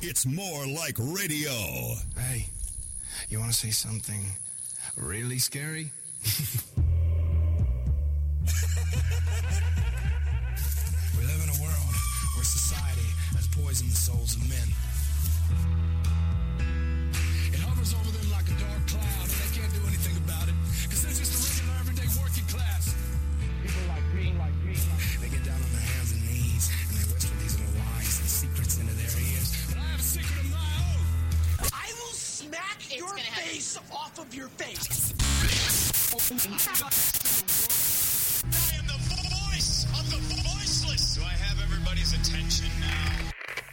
It's more like radio. Hey, you want to say something really scary? We live in a world where society has poisoned the souls of men. It hovers over them like a dark cloud, and they can't do anything about it, because they're just a regular, everyday working class. People like me, they get down on their hands and knees, and they whisper these little lies and secrets into their ears. But I have a secret of my own. I will smack your face off of your face. I am the voice of the voiceless. Do I have everybody's attention now?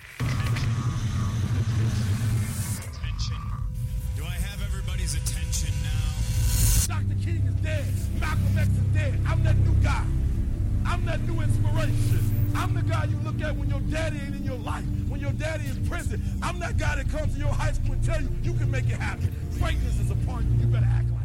Attention. Do I have everybody's attention now? Dr. King is dead. Malcolm X is dead. I'm that new guy. I'm that new inspiration. I'm the guy you look at when your daddy ain't in your life, when your daddy is in prison. I'm that guy that comes to your high school and tell you you can make it happen. Greatness is upon you. You better act like it.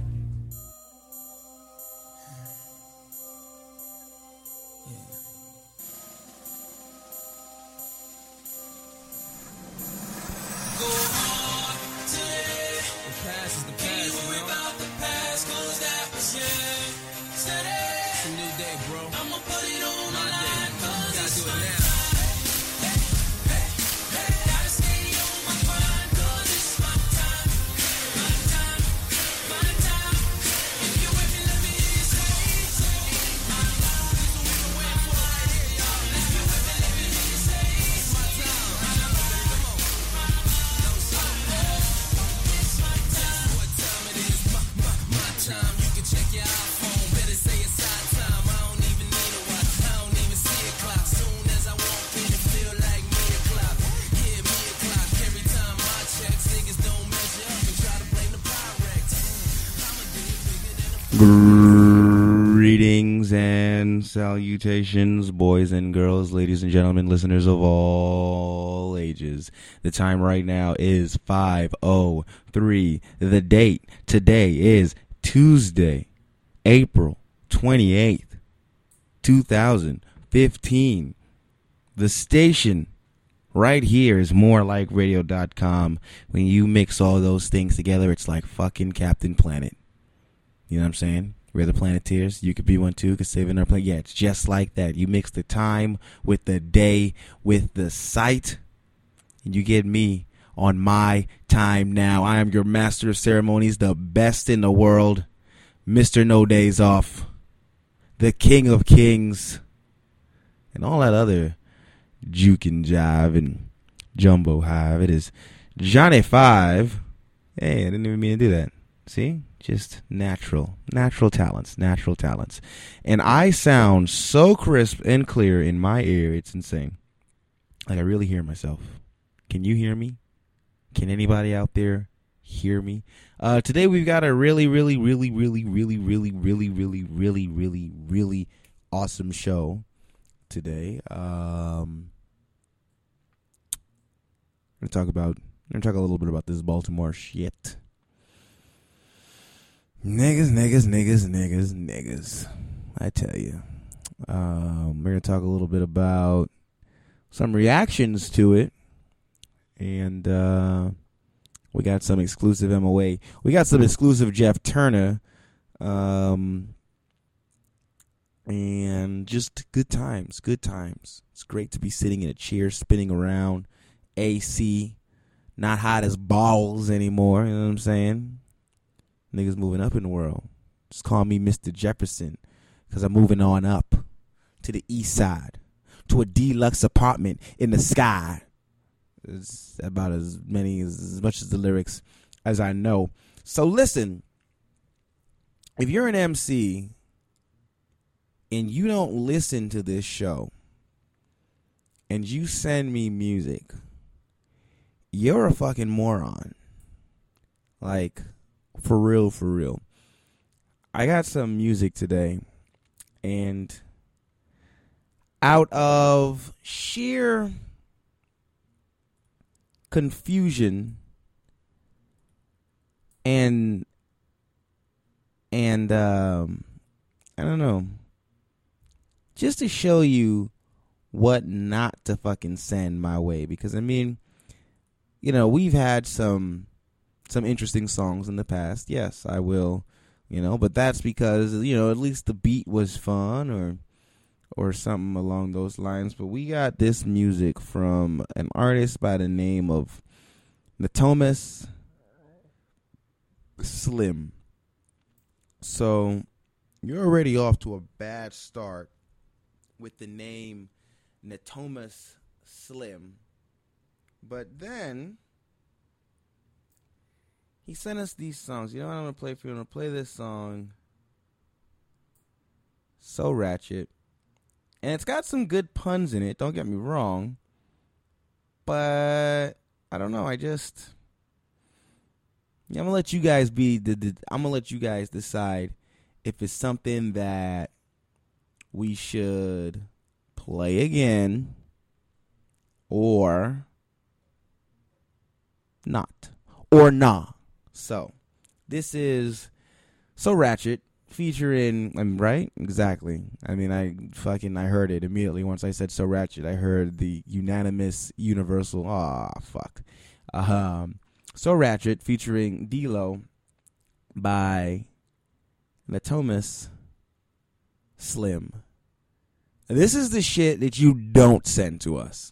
Greetings and salutations, boys and girls, ladies and gentlemen, listeners of all ages. The time right now is 5:03. The date today is Tuesday, April 28th, 2015. The station right here is morelikeradio.com. When you mix all those things together, it's like fucking Captain Planet. You know what I'm saying? We're the Planeteers. You could be one too, could save another planet. Yeah, it's just like that. You mix the time with the day with the site, and you get me on my time now. I am your master of ceremonies, the best in the world, Mr. No Days Off, the King of Kings, and all that other juke and jive and jumbo hive. It is Johnny Five. Hey, I didn't even mean to do that. See? Just natural talents. And I sound so crisp and clear in my ear, it's insane. Like I really hear myself. Can you hear me? Can anybody out there hear me? Today we've got a really awesome show today. We're gonna talk a little bit about this Baltimore shit. Niggas. I tell you. We're going to talk a little bit about some reactions to it. And we got some exclusive MOA. We got some exclusive Jeff Turner. And just good times. It's great to be sitting in a chair, spinning around. AC. Not hot as balls anymore. You know what I'm saying? Niggas moving up in the world. Just call me Mr. Jefferson, because I'm moving on up to the east side, to a deluxe apartment in the sky. It's about as much as the lyrics as I know. So listen, if you're an MC and you don't listen to this show and you send me music, you're a fucking moron. Like, for real. I got some music today, and out of sheer confusion and I don't know, just to show you what not to fucking send my way, because I mean, we've had some interesting songs in the past. Yes, I will, but that's because, at least the beat was fun or something along those lines. But we got this music from an artist by the name of Natomas Slim. So you're already off to a bad start with the name Natomas Slim. But then he sent us these songs. You know what I'm going to play for you? I'm going to play this song, So Ratchet. And it's got some good puns in it, don't get me wrong. But I don't know, I'm going to let you guys I'm going to let you guys decide if it's something that we should play again or not. Or nah. So, this is So Ratchet featuring, right? Exactly. I mean, I heard it immediately once I said So Ratchet. I heard the unanimous universal, So Ratchet featuring D-Lo by Natomas Slim. This is the shit that you don't send to us.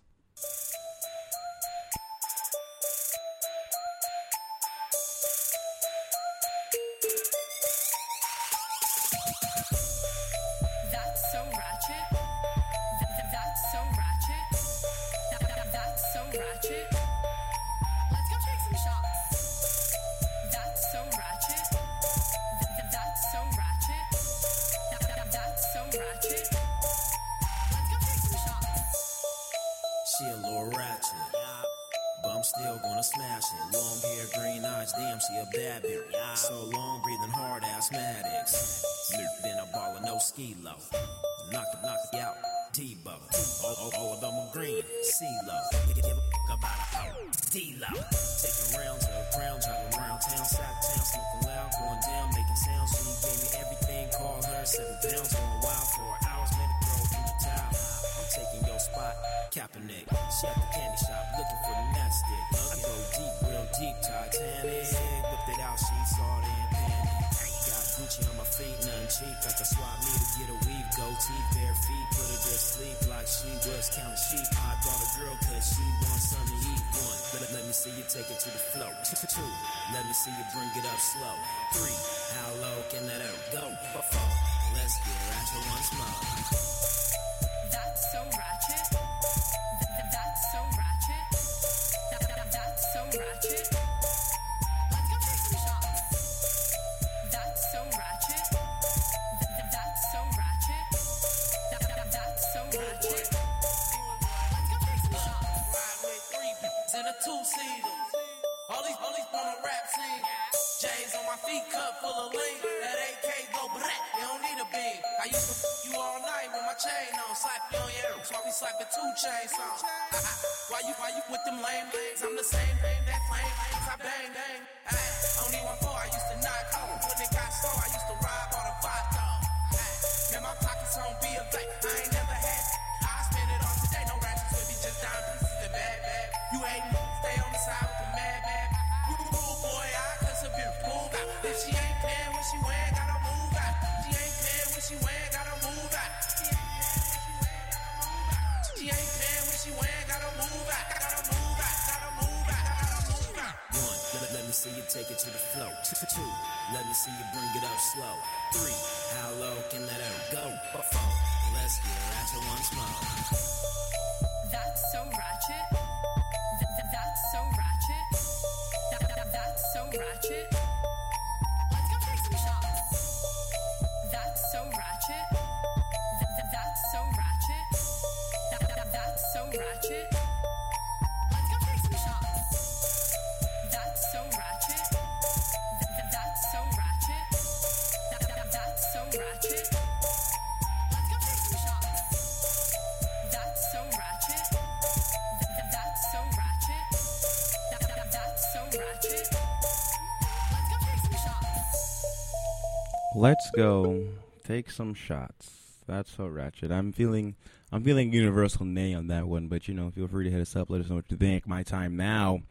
Let's go take some shots. That's So Ratchet. I'm feeling universal nay on that one, but feel free to hit us up. Let us know what you think. My time now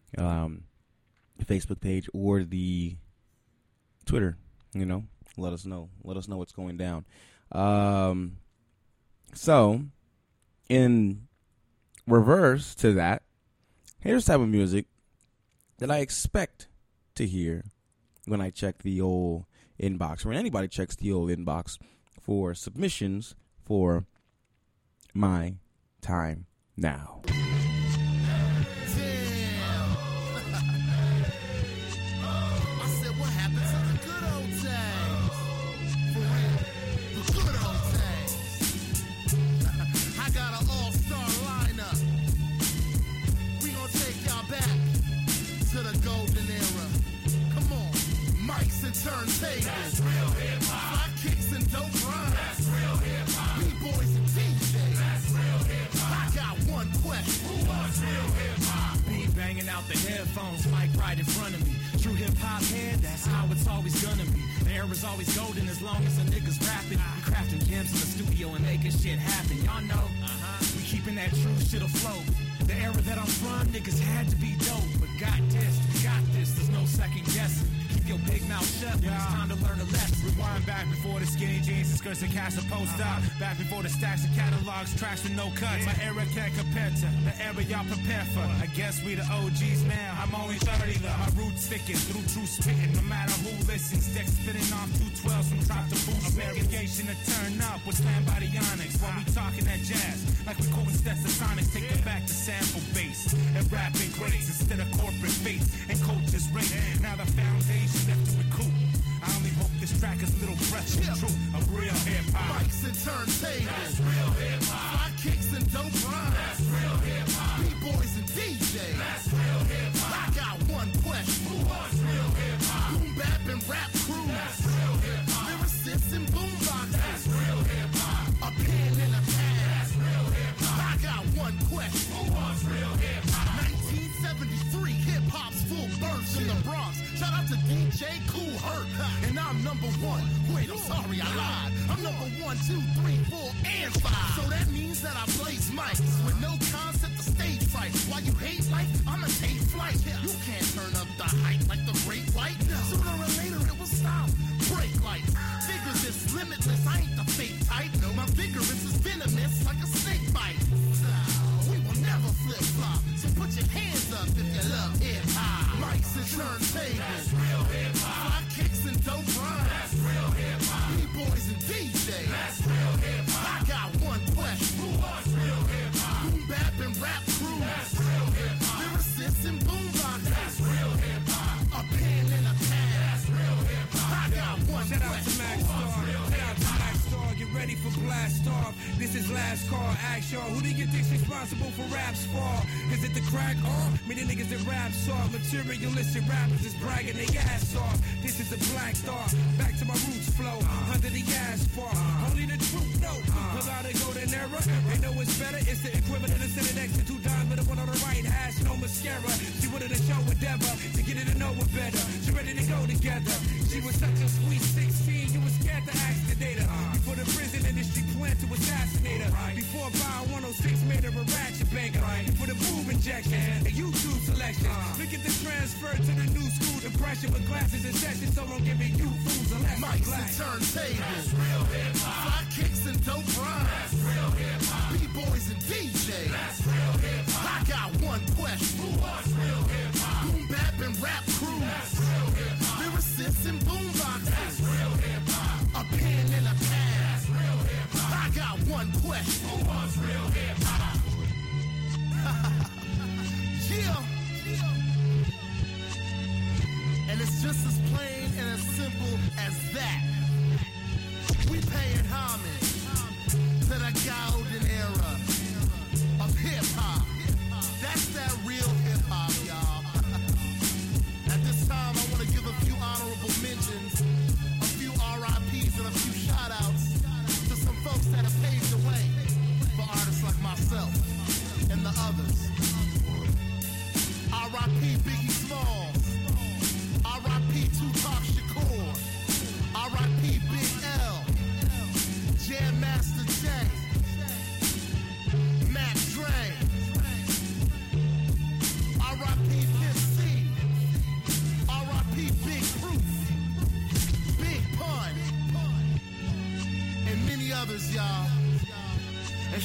Facebook page or the Twitter. You know, let us know what's going down. So in reverse to that, here's the type of music that I expect to hear when I check the old inbox, or when anybody checks the old inbox for submissions for My Time Now. Turntables. That's real hip hop. Fly kicks and dope rhymes. That's real hip hop. B-boys and DJs. That's real hip hop. I got one question. Who wants real hip hop? Beat banging out the headphones, mic right in front of me. True hip hop head, that's how it's always gonna be. The era's always golden as long as a nigga's rapping. We crafting gems in the studio and making shit happen. Y'all know, we keeping that true shit afloat. The era that I'm from, niggas had to be dope. But got this, there's no second guessing. Keep your big mouth shut when it's time to learn a lesson. Rewind back before the skinny jeans and skirts and cash are post up. Back before the stacks and catalogs, tracks with no cuts. My era can't compare to the era y'all prepare for. I guess we the OGs now. I'm only 30 though. My roots sticking through true spitting. No matter who listens, decks spitting off 212s from top to boot. A variation to turn up with slam by the Onyx. While we talking that jazz, like we quoting Stetsasonics, take it back to sample bass and rapping greats instead of corporate fates and coaches rate. Now the foundation left to recoup. I only hope this track is little breath of truth of real hip hop. Mics and turntables. That's real hip hop. Fly kicks and dope rhymes. That's real hip hop. B-boys and DJs. That's real hip hop. I got one question. Who wants real hip hop? Boom bap and rap crew. That's real hip hop. Lyricists and boomboxes. That's real hip hop. A pen and a pad. That's real hip hop. I got one question. Who wants real hip hop? 1973, hip hop's full burst in the Bronx. Shout out to DJ Kool Herc. And I'm number one. Wait, I'm sorry, I lied. I'm number 1, 2, 3, 4, and 5. So that means that I blaze mics with no concept of stage fright. While you hate life, I'ma take flight. You can't turn up the hype like the great white. Sooner or later it will stop. Break lights. Figures is limitless. I ain't the fake type. My vigorous is venomous like a snake bite. We will never flip flop. So put your hands up if you love hip hop. Mics and turntables. That's real hip hop. Fly kicks and dope rhymes. That's real hip hop. B-boys and DJs. That's real hip hop. I got one question. Who wants real hip hop? Boom bap and rap crew. That's real hip hop. Lyricists and boomboxes. That's real hip hop. A pen and a pad. That's real hip hop. I got one Shout out to question. Max Star. Shout out to Max Star. Get ready for blast off. This is last call. Ask y'all, who do you think's responsible for rap's fall? Is it the crack or me, the niggas that rap soft? Materialistic rappers is bragging they ass off. This is a black thought. Back to my roots flow. Under the asphalt. Only the truth know about a golden era. They know it's better. It's the equivalent of sitting next to 2 dimes with a one on the right. Hash no mascara. She wanted to show endeavor to get it to know it better. She ready to go together. She was such a sweet 16. You was scared to ask the data. Before the prison industry planned to assassinate her. Before Bar 106 made her a ratchet banker. Before the boob injection and YouTube selection. Look at the transfer to the new school depression with glasses and sessions. So I'm giving you fools a lesson. Mics and turntables. That's real hip hop. Fly kicks and dope rhymes. That's real hip hop. B-boys and DJs. That's real hip hop. I got one question. Who wants real hip hop? Boom bap and rap crew. That's real hip hop. Lyricists and boomboxes. That's real hip hop. A pen and a pad. That's real hip hop. I got one question. Who wants real hip hop? Yeah. And it's just as plain and as simple as that. We paying homage to the golden era of hip hop. That's that real hip hop, y'all. At this time, I want to give a few honorable mentions, a few RIPs, and a few shout outs to some folks that have paved the way for artists like myself and the others. R.I.P. Biggie Smalls. R.I.P. Tupac Shakur. R.I.P. Big L. Jam Master Jay. Mac Dre. R.I.P. Pimp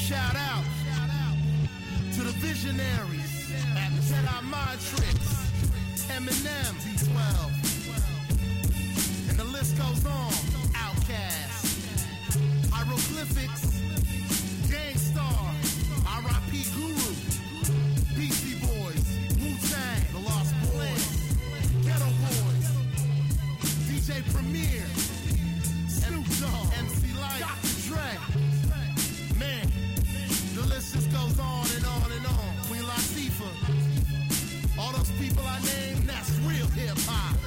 shout out to the visionaries at Jedi Mind Tricks, Eminem, D12, and the list goes on. Outkast, Hieroglyphics, Gangstar, R.I.P. Guru, Beastie Boys, Wu-Tang, The Lost Boys, Ghetto Boys, DJ Premier, Snoop Dogg, MC Lyte, Dr. Dre. Man, the list just goes on and on and on. Queen Latifah, all those people I named, that's real hip-hop.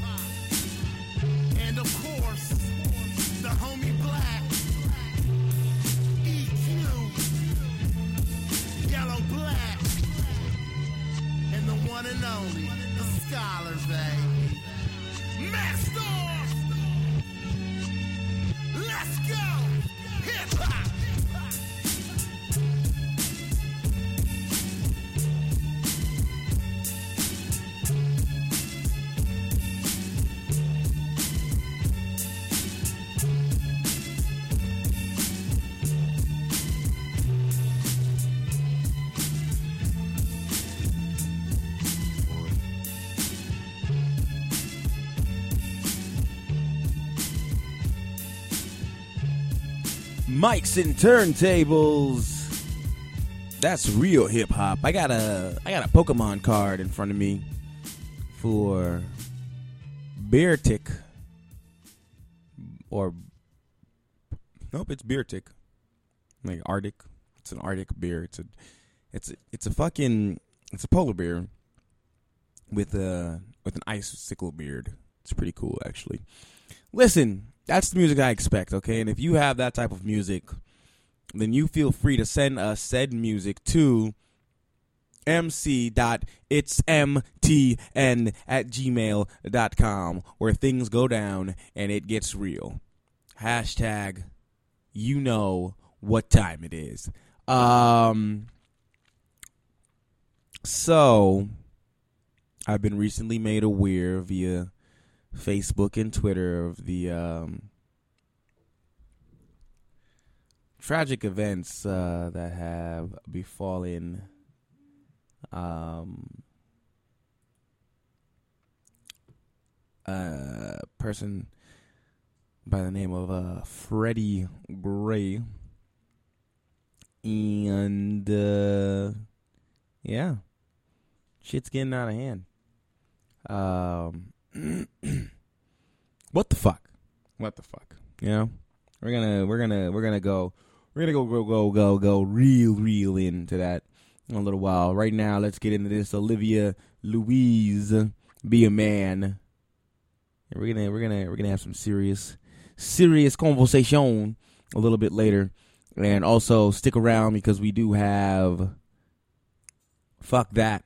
And of course, the homie Black, EQ, Yellow Black, and the one and only, the Scholar, baby. Master! Let's go! Hip-hop! Mics and turntables. That's real hip hop. I got a Pokemon card in front of me for Beartic, or nope, it's Beartic, like Arctic. It's an Arctic beer. It's a polar bear with an icicle beard. It's pretty cool, actually. Listen. That's the music I expect, okay? And if you have that type of music, then you feel free to send us said music to mc.itsmtn@gmail.com, where things go down and it gets real. Hashtag, you know what time it is. So, I've been recently made aware via Facebook and Twitter of the tragic events that have befallen a person by the name of Freddie Gray. And yeah, shit's getting out of hand. What the fuck? You know, we're gonna go real into that in a little while. Right now, let's get into this Olivia Louise, Be a Man. And we're gonna have some serious conversation a little bit later, and also stick around because we do have Fuck That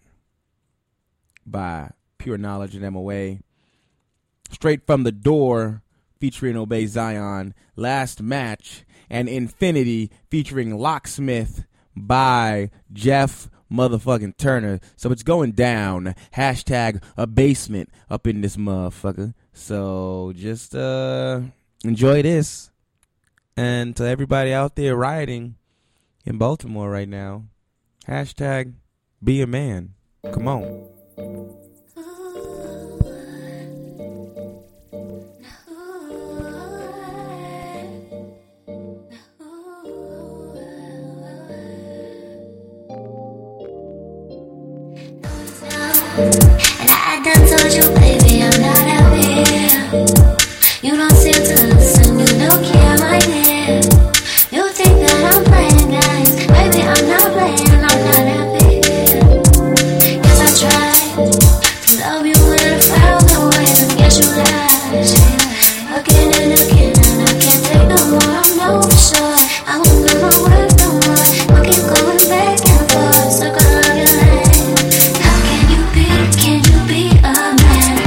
by Pure Knowledge and MOA. Straight from the Door featuring Obey Zion. Last Match and Infinity featuring Locksmith by Jeff motherfucking Turner. So it's going down. Hashtag a basement up in this motherfucker. So just enjoy this. And to everybody out there rioting in Baltimore right now, hashtag be a man. Come on. And I done told you, baby, I'm not out here. You don't seem to listen, you don't care, my dear. You think that I'm playing guys, baby, I'm not playing, I'm not happy here. Yes, I tried to love you in 1,000 ways, and guess you lied. Again and again, and I can't take no more, I'm no for sure. I won't give my word no more, I'll keep going back and forth, circle of your life. Can you be a man?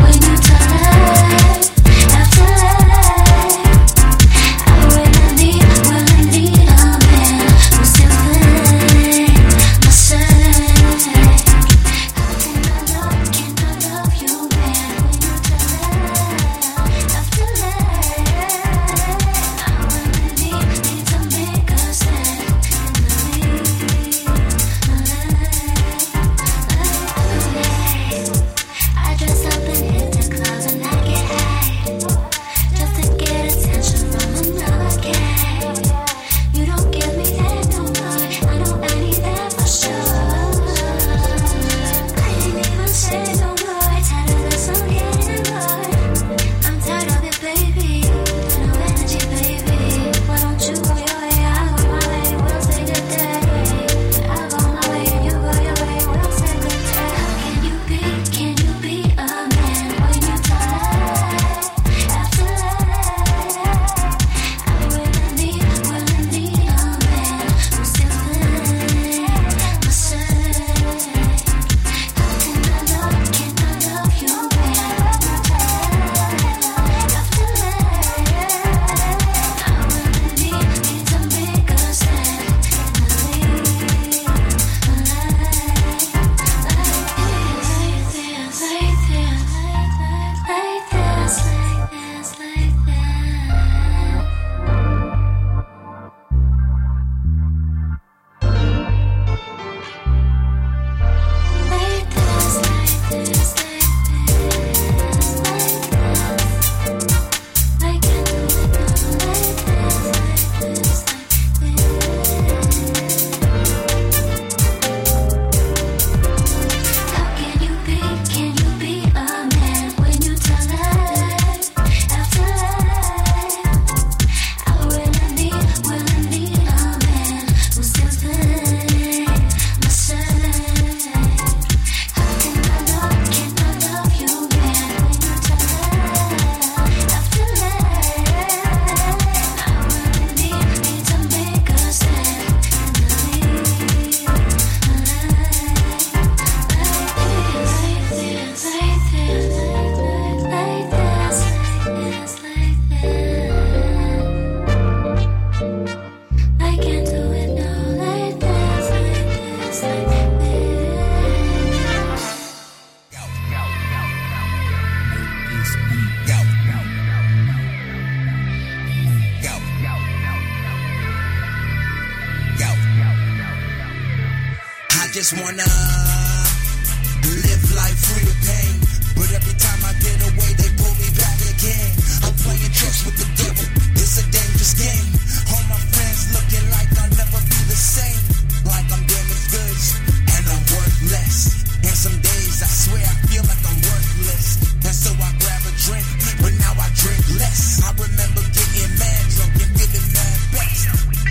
just wanna live life free of pain. But every time I get away, they pull me back again. I'm playing chess with the devil, it's a dangerous game. All my friends looking like I'll never be the same. Like I'm damaged goods, and I'm worthless. And some days I swear I feel like I'm worthless. And so I grab a drink, but now I drink less. I remember getting mad drunk and feeling mad best.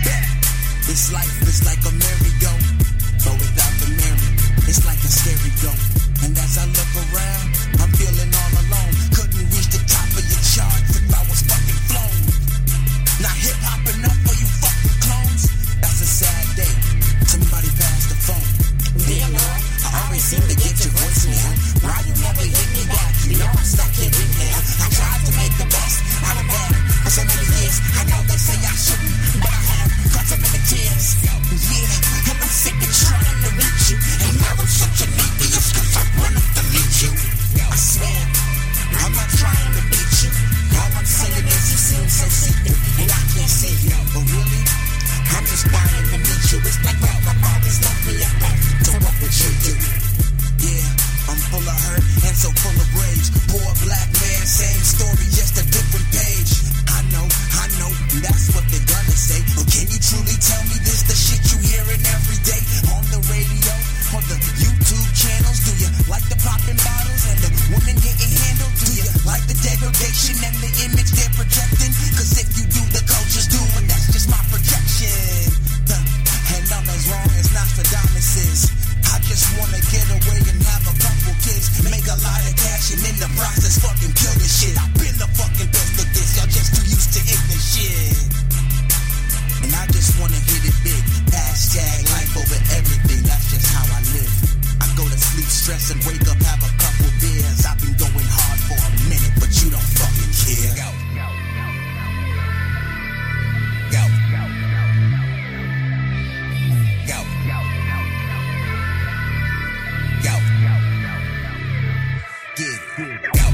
This life is like a merry-go, but without the merry, it's like a scary go. And as I look around, I'm feeling all alone. Couldn't reach the top of your charts if I was fucking flown. Not hip-hop enough for you fucking clones? That's a sad day. Somebody pass the phone. Dear Lord, I always seem to get your voicemail. Why you never hit me back? You know I'm stuck here in hell. I tried to make the best out of that for so many years. I know they say I shouldn't, but I have cried so many tears. Yeah, and I'm sick of trying to reach you. And now I'm such an atheist cause I wanna delete you. I swear, I'm not trying to beat you. All I'm saying is you seem so secret and I can't see you. But really, I'm just trying to meet you. It's like well, my father's left me at home. So what would you do? Yeah, I'm full of hurt and so full of rage. Poor black man, same story, just a different page. I know, that's what they're gonna say. But can you truly tell me this the shit you hearing every day? On the radio, on the YouTube channels? Do you like the popping bottles and the women getting handled? Do you like the degradation and the image they're projecting? Cause if you do, the culture's do, and that's just my projection. And I'm as wrong as Nostradamus is. I just wanna get away and have a couple kids, make a lot of cash and in the process fucking kill this shit. I've been the fucking best at this, y'all just too used to ignorant shit. And I just wanna hit it big, hashtag life over everything, that's just how I live. I go to sleep, stress and wake up, have a couple beers. I've been going hard for a minute, but you don't fucking care. Go. Get it. Go.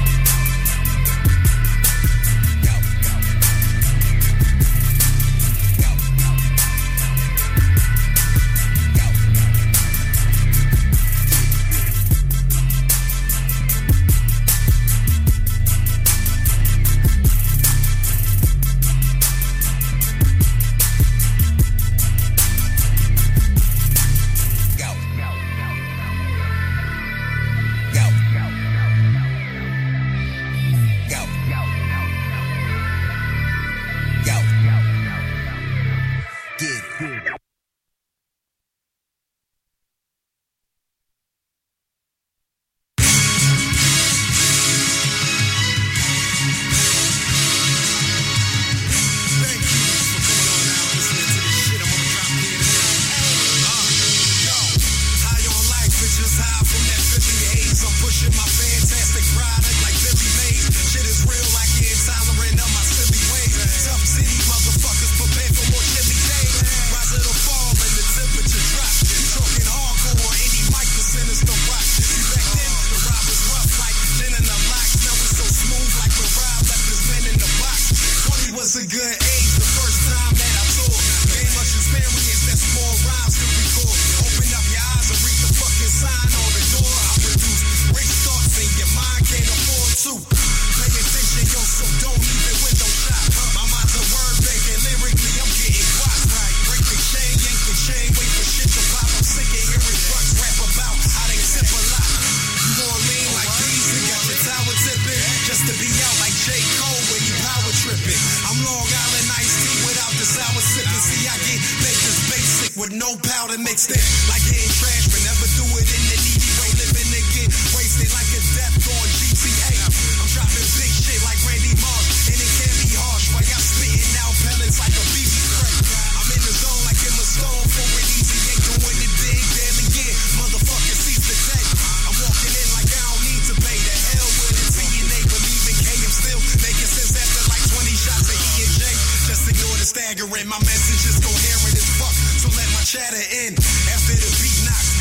With no powder mixed in, like getting trash, but never do it in the needy way. Living to get wasted like a death on GTA. I'm dropping big shit like Randy Moss, and it can be harsh while y'all spitting out pellets like a BB spray. I'm in the zone like Emma Stone for an easy, ain't doing it big, damn it, yeah. Motherfucker sees the day. I'm walking in like I don't need to pay. The hell with it, TNA, believe in K. I'm still making sense after like 20 shots of E&J. Just ignore the staggering, my message is coherent as fuck. So let my chatter in after the beat knocks.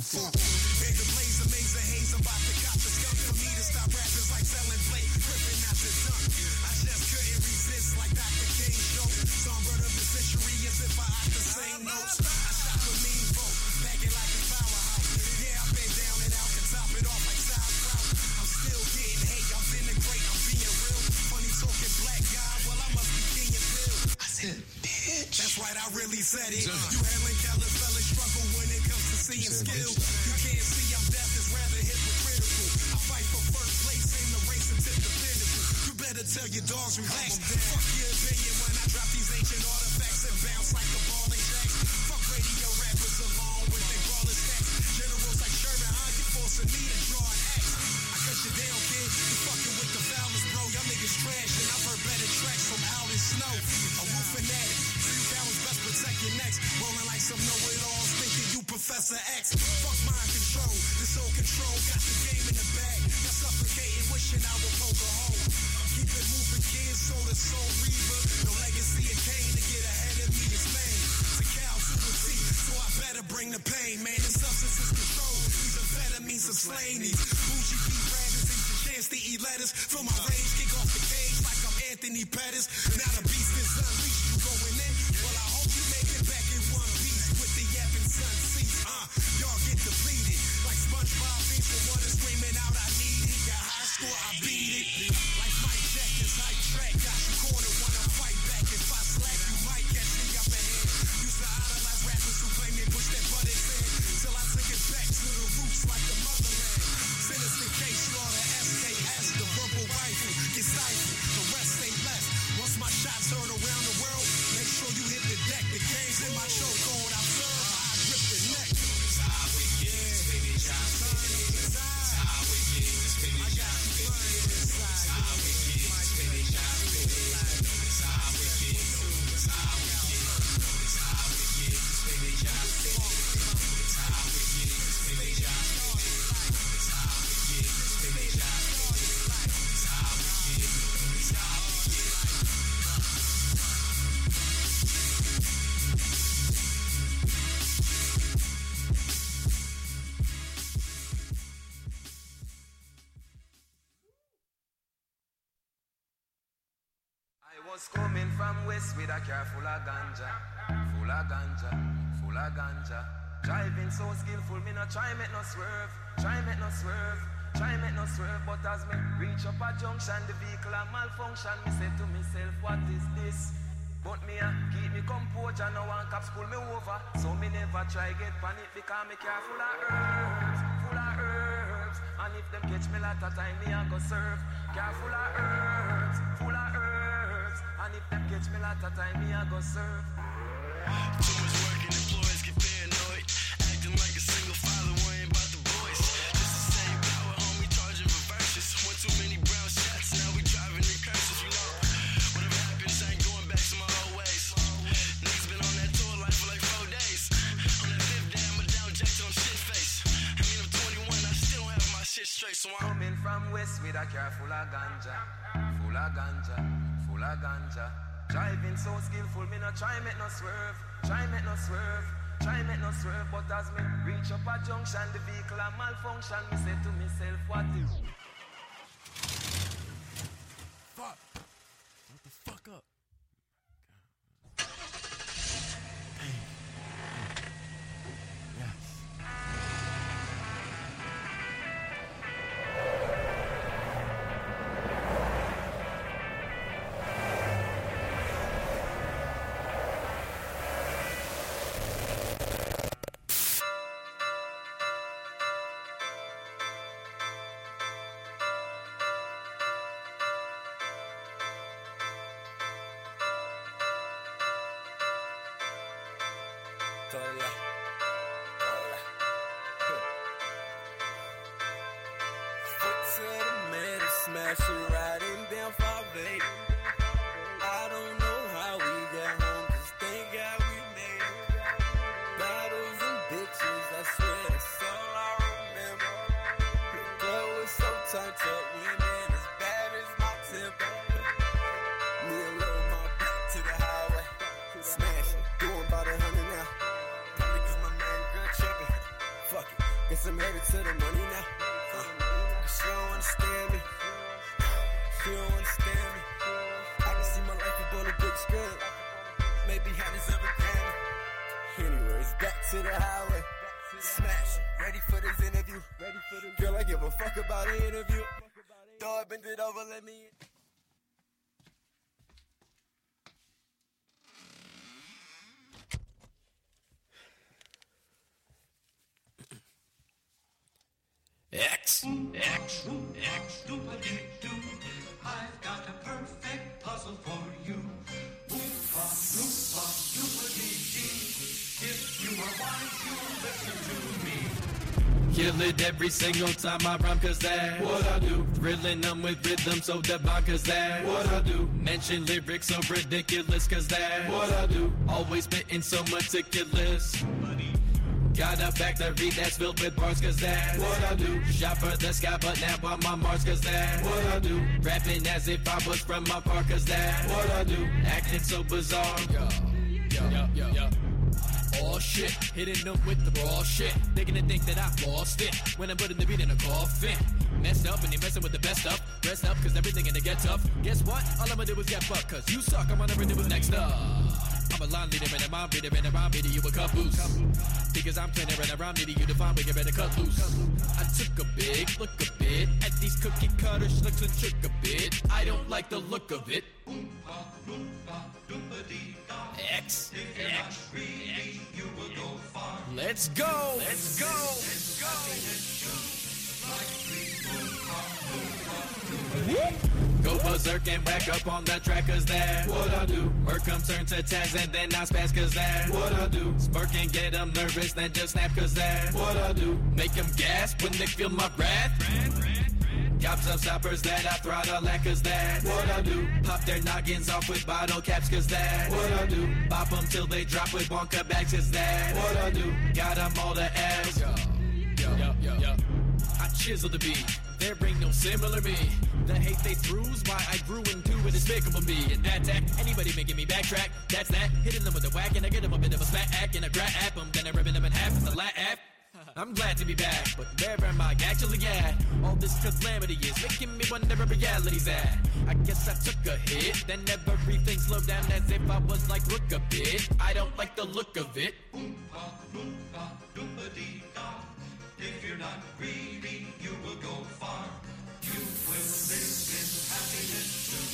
fool. Hear the blaze, amazing haze, I'm about to cop the skunk. For me to stop rappers like selling plate, ripping out the dunk. I just couldn't resist like Dr. King show. Songbird of the century as if I had the same notes. I shot for mean folk, back it like a powerhouse. Yeah, I've been down and out, can top it off like sauerkraut. I'm still getting hate, I'm feeling great, I'm being real. Funny talking black guy, well I must be king and pill. I said, bitch. That's right, I really said it. You handling Califellas struggle when it comes to seeing skill. You can't see I'm deaf, it's rather hypocritical. I fight for first place in the race until the pinnacle. You better tell your dogs relax. Fuck your opinion when I drop these ancient artifacts and bounce like a ball and jacks. Fuck radio rappers along with they brawling stacks. Generals like Sherman, how you forcing me to draw an axe? I cut you down, kid. You fucking with the foulest, bro. Y'all niggas trash, and I've heard better tracks from out in snow. A wolf fanatic. Free balance, best protect your necks. Rolling like some know-it-alls, thinking you Professor X. Fuck mind control, this whole control. Got the game in the bag. Got suffocating, wishing I would poke a hole. Keep it moving, kids, soul to soul reaver. No legacy of Cain to get ahead of me is man. It's a cow to a T, so I better bring the pain, man. The substance is control. These amphetamines are slain. These bougie beat rappers ain't the chance to eat lettuce. Feel my rage, kick off the cage like I'm Anthony Pettis. Now the beast is unleashed, you going in? Well, I hope you make it back in one piece with the yapping sun seats. Y'all get depleted like SpongeBob beats for water screaming out, I need it. Got high score, I beat it. Like Mike Jack is high track, got you cornered when I fight back. If I slack, you might catch me up ahead. Used to idolize rappers who claim they push that butt in till I took it back to the roots like the motherland. Sinister case, slaughter, SKS, the verbal rifle, get stifled, the rest ain't left. Once my shots heard around the world, make sure you hit the deck. The game's in my choke on, I serve, I grip the neck. It's how we get this, baby, it's how we get this, baby, I got you burning inside. It's how we get this, baby, it's how we get this. It's how we get this, it's how we get this. It's how we get this, baby, it's how we get this. It's how we get this, baby, it's how we get this. It's how we get this, baby, it's how we get this. It's how we get this, it's how we get this. I was coming from west with a car full of ganja, full of ganja, full of ganja. Driving so skillful, me not try make no swerve, try make no swerve, try make no swerve. But as me reach up a junction, the vehicle a malfunction. Me say to myself, what is this? But me keep me composure, no one cops pull me over. So me never try get panic because me car full of herbs, full of herbs. And if them catch me lot of time, me a go serve. Car full of herbs, full of herbs. And if them catch me lot of time, me a go serve. Too much work and employees get paranoid. Acting like a single father, worrying about the boys. Just the same power, homie, charging reverses. One too many brown shots, now we driving in curses, you know. Whatever happens, I ain't going back to my old ways. Niggas been on that tour life for like 4 days. On that fifth day, I'm a down jack till I'm shit face. I mean, I'm 21, I still don't have my shit straight, so I'm coming from west with a car full of ganja, full of ganja, full of ganja. Driving so skillful, me no try make no swerve, try make no swerve, try make no swerve. But as me reach up a junction, the vehicle a malfunction. Me say to myself, what is? Fuck! What the fuck up? Yes. Smashing, riding down 580. I don't know how we got home, just thank God we made it. Bottles and bitches, I swear that's all I remember. The club was so turned up, winning as bad as my temper. Me alone, my back to the highway, smashing, doing about 100 now. Probably cause my man girl checking. Fuck it. to the highway. Smash. Ready for this interview. Girl, I give a fuck about an interview. Throw it, bend it over, let me in. X. I've got a perfect puzzle for you. Oompa, loompa, doopity-dee. If you are wise, you'll listen to me. Kill it every single time I rhyme, cause that's what I do. Thrilling them with rhythm so divine, cause that's what I do. Mention lyrics so ridiculous, cause that's what I do. Always spitting so meticulous. Got a factory that's filled with bars, cause that's what I do. Shot for the sky, but now I'm on Mars, cause that's what I do. Rapping as if I was from my park, cause that's what I do. Acting so bizarre. Yo. Oh shit, hitting them with the raw shit. They gonna think that I lost it when I'm putting the beat in a coffin. Messed up and they messing with the best stuff. Rest up, cause everything gonna get tough. Guess what? All I'ma do is get fucked, cause you suck. I'm on everything with next up. I'm a line leader and a mind reader and a rhyme reader, you a cut loose. Because I'm cleaner and a rhyme leader, you define where you better cut loose. I took a big look a bit at these cookie cutter slicks and trick a bit. I don't like the look of it. X. Let's go. Go berserk and whack up on the track, cause that's what I do. Work them turn to tags and then I spaz, cause that's what I do. Smirk and get them nervous, then just snap, cause that's what I do. Make them gasp when they feel my wrath. Got some stoppers that I throttle at, cause that's what I do. Pop their noggins off with bottle caps, cause that's what I do. Bop them till they drop with bonka bags, cause that's what I do. Got them all the ass. Yo. I chisel the beat. There ain't no similar me. The hate they through's why I grew into a despicable me. And that's that. Anybody making me backtrack. That's that. Hitting them with a whack and I get them a bit of a smack and I grab them. Then I ribbon them in half with a laugh. I'm glad to be back, but where am I actually at? All this calamity is making me wonder where reality's at. I guess I took a hit, then everything slowed down as if I was like, look a bit. I don't like the look of it. If you're not greedy, you will go far. You will live in happiness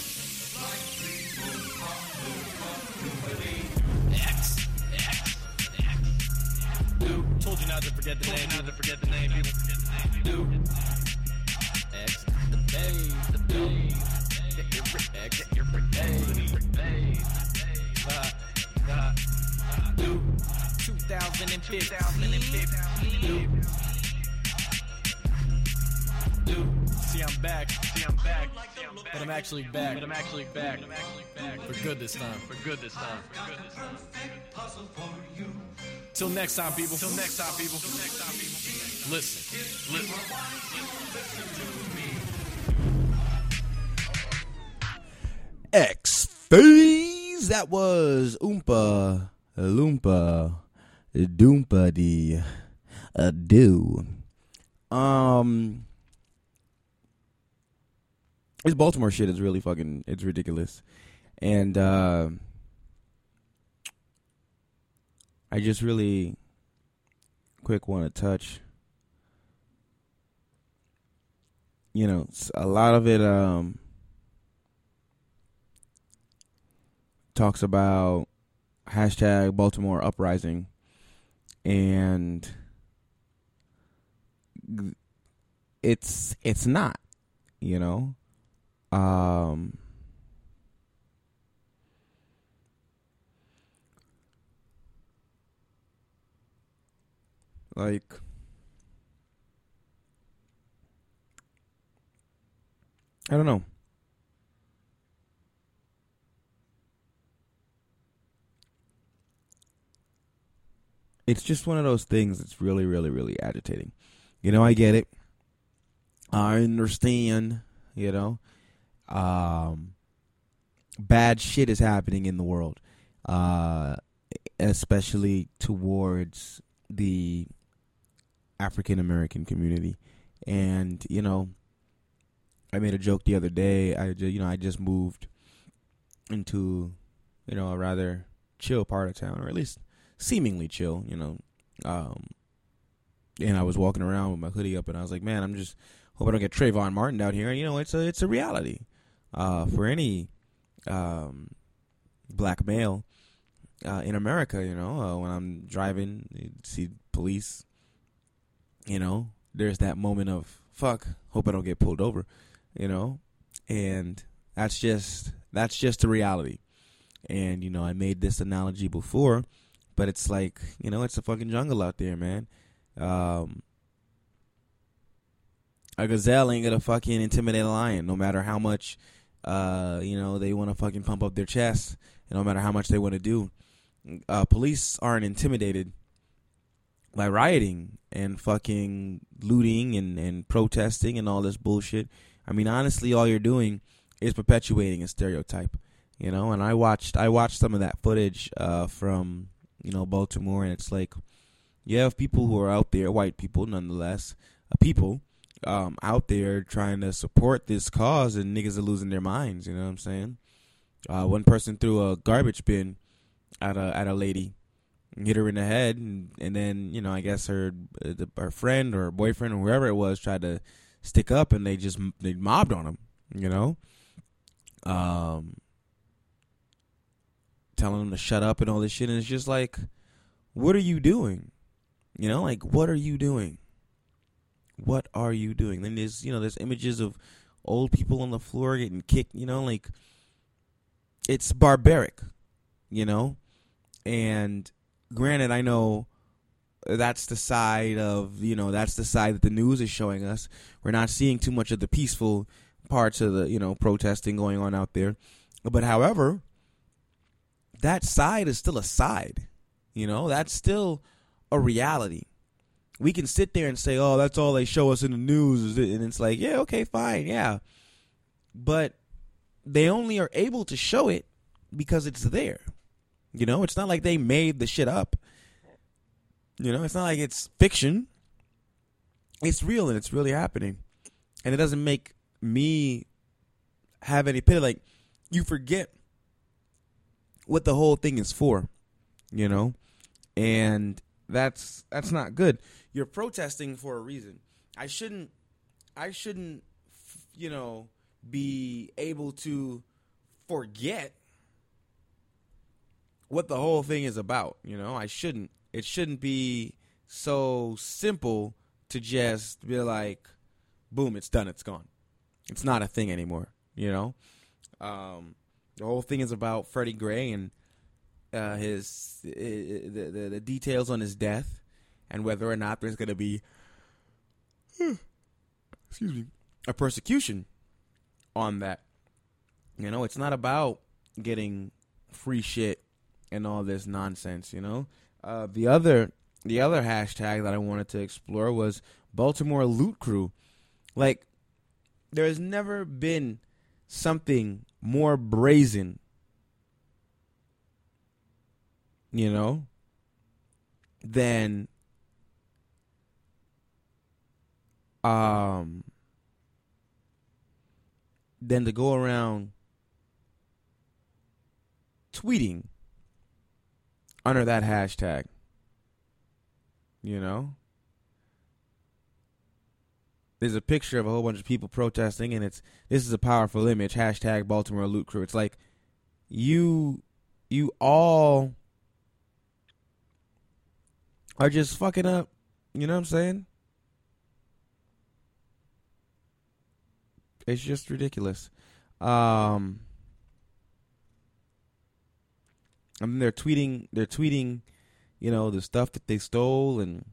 too. Like X. Do. Told you not to forget the name. Do. X. The bass. Get your brick. Do. 2015. Do. See, I'm back. But I'm actually back. For good this time. Till next time, people. Listen. X-Phase. That was Oompa Loompa Doompa Dee Do. This Baltimore shit is really fucking, it's ridiculous. And I just really quick want to touch, you know, a lot of it talks about hashtag Baltimore uprising, and it's not, you know. Like, I don't know. It's just one of those things that's really, really, really agitating. You know, I get it. I understand, you know. Bad shit is happening in the world, especially towards the African American community. And, you know, I made a joke the other day. I just moved into, you know, a rather chill part of town, or at least seemingly chill, you know, And I was walking around with my hoodie up, and I was like, man, I'm just hope I don't get Trayvon Martin out here. And, you know, it's a reality for any black male in America. You know, when I'm driving, you see police. You know, there's that moment of fuck. Hope I don't get pulled over. You know, and that's just the reality. And, you know, I made this analogy before, but it's like, you know, it's a fucking jungle out there, man. A gazelle ain't gonna fucking intimidate a lion, no matter how much, you know, they want to fucking pump up their chest, and no matter how much they want to do. Police aren't intimidated by rioting and fucking looting and protesting and all this bullshit. I mean, honestly, all you're doing is perpetuating a stereotype, you know. And I watched some of that footage from, you know, Baltimore, and it's like, you have people who are out there, white people nonetheless, people out there trying to support this cause, and niggas are losing their minds. You know what I'm saying? One person threw a garbage bin at a lady, and hit her in the head, and then, you know, I guess her friend or boyfriend or whoever it was tried to stick up, and they mobbed on him. You know, telling him to shut up and all this shit, and it's just like, what are you doing? You know, like, what are you doing? What are you doing? Then there's, you know, there's images of old people on the floor getting kicked, you know, like, it's barbaric, you know? And granted, I know that's the side of, you know, that's the side that the news is showing us. We're not seeing too much of the peaceful parts of the, you know, protesting going on out there. But however, that side is still a side, you know? That's still a reality. We can sit there and say, oh, that's all they show us in the news, and it's like, yeah, okay, fine, yeah, but they only are able to show it because it's there. You know, it's not like they made the shit up. You know, it's not like it's fiction. It's real, and it's really happening, and it doesn't make me have any pity. Like, you forget what the whole thing is for, you know, and that's not good. You're protesting for a reason. I shouldn't, you know, be able to forget what the whole thing is about. You know, I shouldn't. It shouldn't be so simple to just be like, boom, it's done, it's gone. It's not a thing anymore. You know, the whole thing is about Freddie Gray and the details on his death, and whether or not there's going to be a persecution on that. You know, it's not about getting free shit and all this nonsense, you know. The other hashtag that I wanted to explore was Baltimore Loot Crew. Like, there has never been something more brazen, you know, than to go around tweeting under that hashtag, you know. There's a picture of a whole bunch of people protesting, and this is a powerful image, hashtag Baltimore Loot Crew. It's like, you all are just fucking up, you know what I'm saying? It's just ridiculous. And they're tweeting, you know, the stuff that they stole, and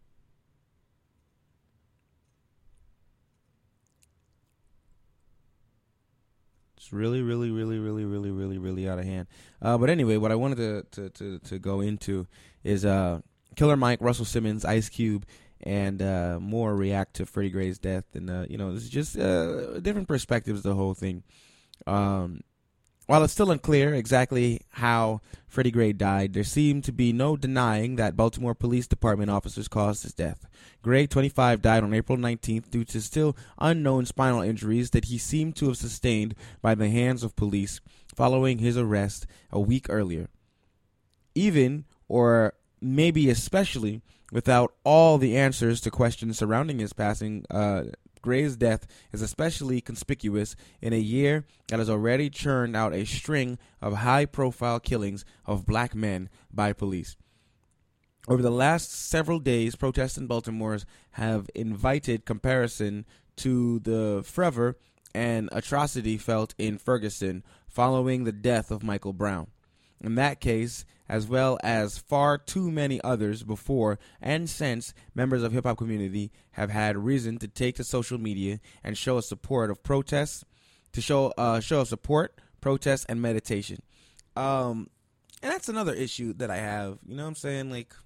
it's really, really, really, really, really, really, really out of hand. But anyway, what I wanted to go into is Killer Mike, Russell Simmons, Ice Cube, and more react to Freddie Gray's death. And, you know, it's just different perspectives, the whole thing. While it's still unclear exactly how Freddie Gray died, there seemed to be no denying that Baltimore Police Department officers caused his death. Gray, 25, died on April 19th due to still unknown spinal injuries that he seemed to have sustained by the hands of police following his arrest a week earlier. Even, or maybe especially, Without all the answers to questions surrounding his passing, Gray's death is especially conspicuous in a year that has already churned out a string of high-profile killings of black men by police. Over the last several days, protests in Baltimore have invited comparison to the fervor and atrocity felt in Ferguson following the death of Michael Brown. In that case, as well as far too many others before and since, members of hip-hop community have had reason to take to social media and show a support of protests, to show of support, protests, and meditation. And that's another issue that I have. You know what I'm saying? Like,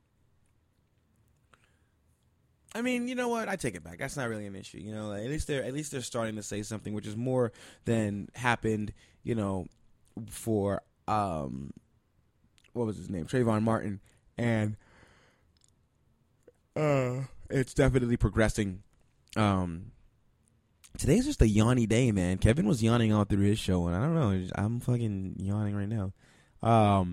I mean, you know what? I take it back. That's not really an issue. You know, at least they're starting to say something, which is more than happened. You know, for what was his name? Trayvon Martin, and it's definitely progressing. Today's just a yawny day, man. Kevin was yawning all through his show, and I don't know. I'm fucking yawning right now.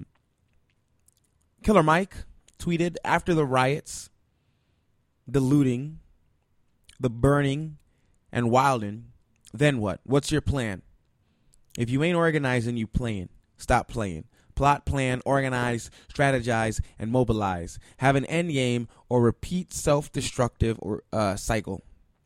Killer Mike tweeted after the riots, the looting, the burning, and wilding, then what? What's your plan? If you ain't organizing, you playing. Stop playing. Plot, plan, organize, strategize, and mobilize. Have an end game or repeat self-destructive or cycle.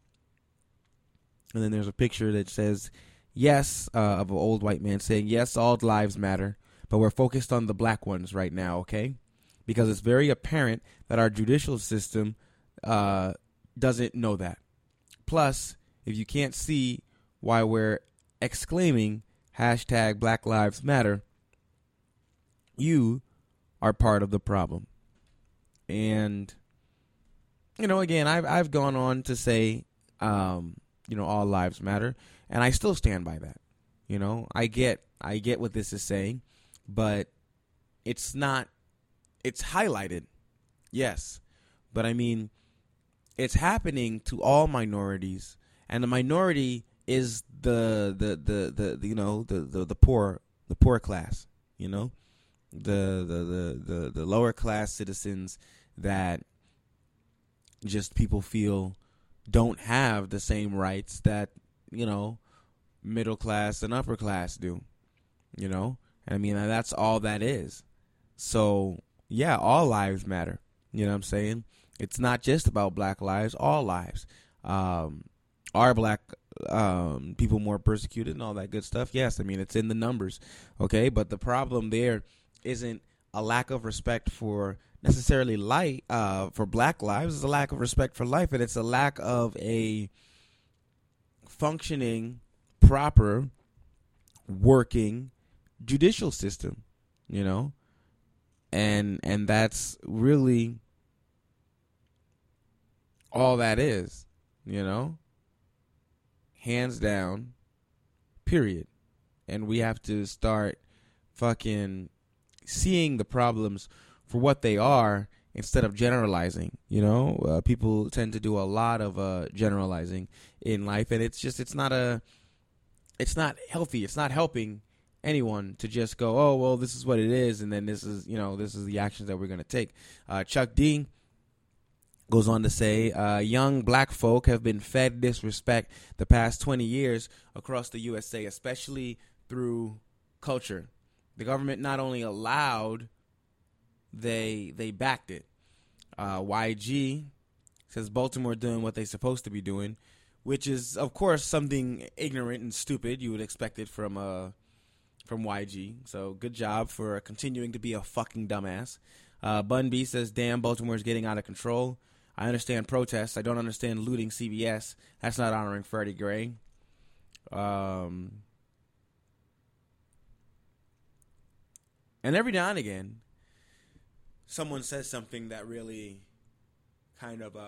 And then there's a picture that says, yes, of an old white man saying, yes, all lives matter, but we're focused on the black ones right now, okay? Because it's very apparent that our judicial system doesn't know that. Plus, if you can't see why we're exclaiming hashtag Black Lives Matter, you are part of the problem. And, you know, again, I've gone on to say, you know, all lives matter, and I still stand by that. You know, I get what this is saying, but it's not, it's highlighted, yes, but I mean, it's happening to all minorities, and the minority is the you know, the poor class, you know, the lower class citizens that just people feel don't have the same rights that, you know, middle class and upper class do, you know. I mean, that's all that is. So yeah, all lives matter. You know what I'm saying? It's not just about black lives, all lives. Are black people more persecuted and all that good stuff? Yes, I mean, it's in the numbers, okay? But the problem there isn't a lack of respect for necessarily for black lives. It's a lack of respect for life, and it's a lack of a functioning, proper, working judicial system, you know? And that's really all that is, you know? Hands down, period. And we have to start fucking seeing the problems for what they are instead of generalizing, you know? People tend to do a lot of generalizing in life, and it's not healthy. It's not helping anyone to just go, oh, well, this is what it is, and then this is the actions that we're going to take. Chuck D goes on to say, young black folk have been fed disrespect the past 20 years across the USA, especially through culture. The government not only allowed, they backed it. YG says Baltimore doing what they're supposed to be doing, which is, of course, something ignorant and stupid. You would expect it from YG. So good job for continuing to be a fucking dumbass. Bun B says, damn, Baltimore's getting out of control. I understand protests. I don't understand looting CVS. That's not honoring Freddie Gray. And every now and again, someone says something that really kind of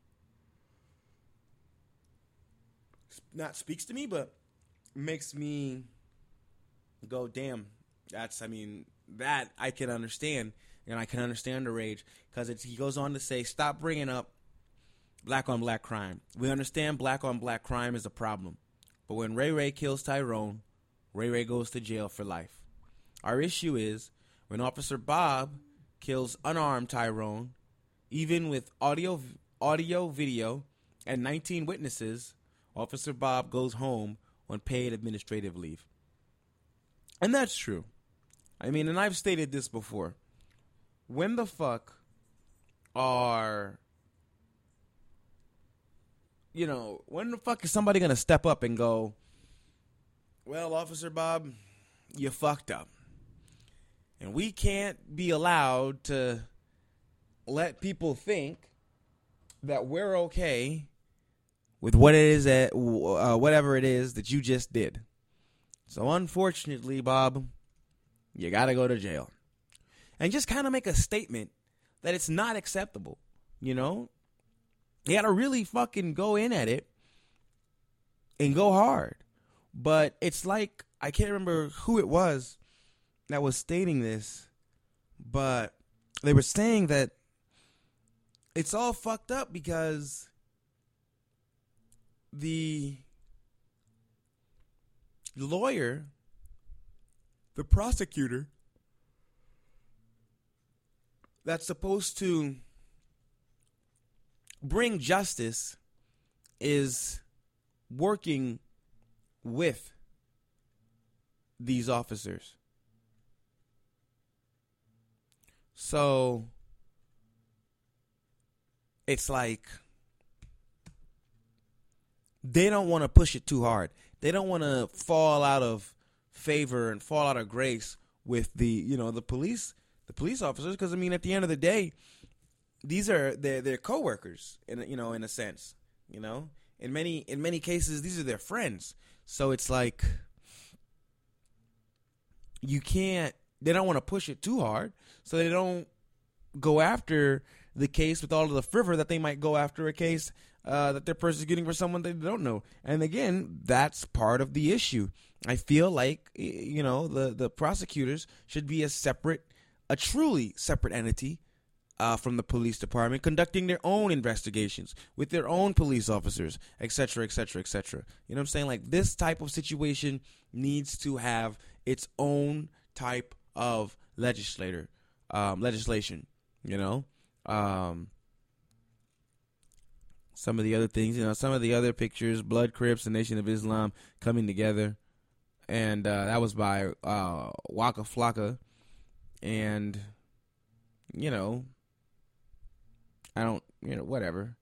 not speaks to me, but makes me go, damn, that I can understand, and I can understand the rage, because he goes on to say, stop bringing up black on black crime. We understand black on black crime is a problem, but when Ray Ray kills Tyrone, Ray Ray goes to jail for life. Our issue is when Officer Bob kills unarmed Tyrone, Even with audio, video, and 19 witnesses, Officer Bob goes home on paid administrative leave. And that's true. I mean, and I've stated this before. When the fuck is somebody going to step up and go, well, Officer Bob, you fucked up. And we can't be allowed to let people think that we're okay with what it is that whatever it is that you just did. So unfortunately, Bob, you got to go to jail. And just kind of make a statement that it's not acceptable, you know? You got to really fucking go in at it and go hard. But it's like, I can't remember who it was that was stating this, but they were saying that it's all fucked up because the lawyer, the prosecutor that's supposed to bring justice is working with these officers. So it's like they don't want to push it too hard. They don't want to fall out of favor and fall out of grace with the police officers, because I mean, at the end of the day, these are their coworkers in a sense. In many cases, these are their friends. So it's like they don't want to push it too hard, so they don't go after the case with all of the fervor that they might go after a case that they're persecuting for someone they don't know. And again, that's part of the issue. I feel like, the prosecutors should be a truly separate entity from the police department, conducting their own investigations with their own police officers, et cetera, et cetera, et cetera. You know what I'm saying? Like, this type of situation needs to have its own type of legislation, some of the other things, some of the other pictures, Blood Crips, the Nation of Islam coming together. And that was by Waka Flocka. And, I don't, whatever.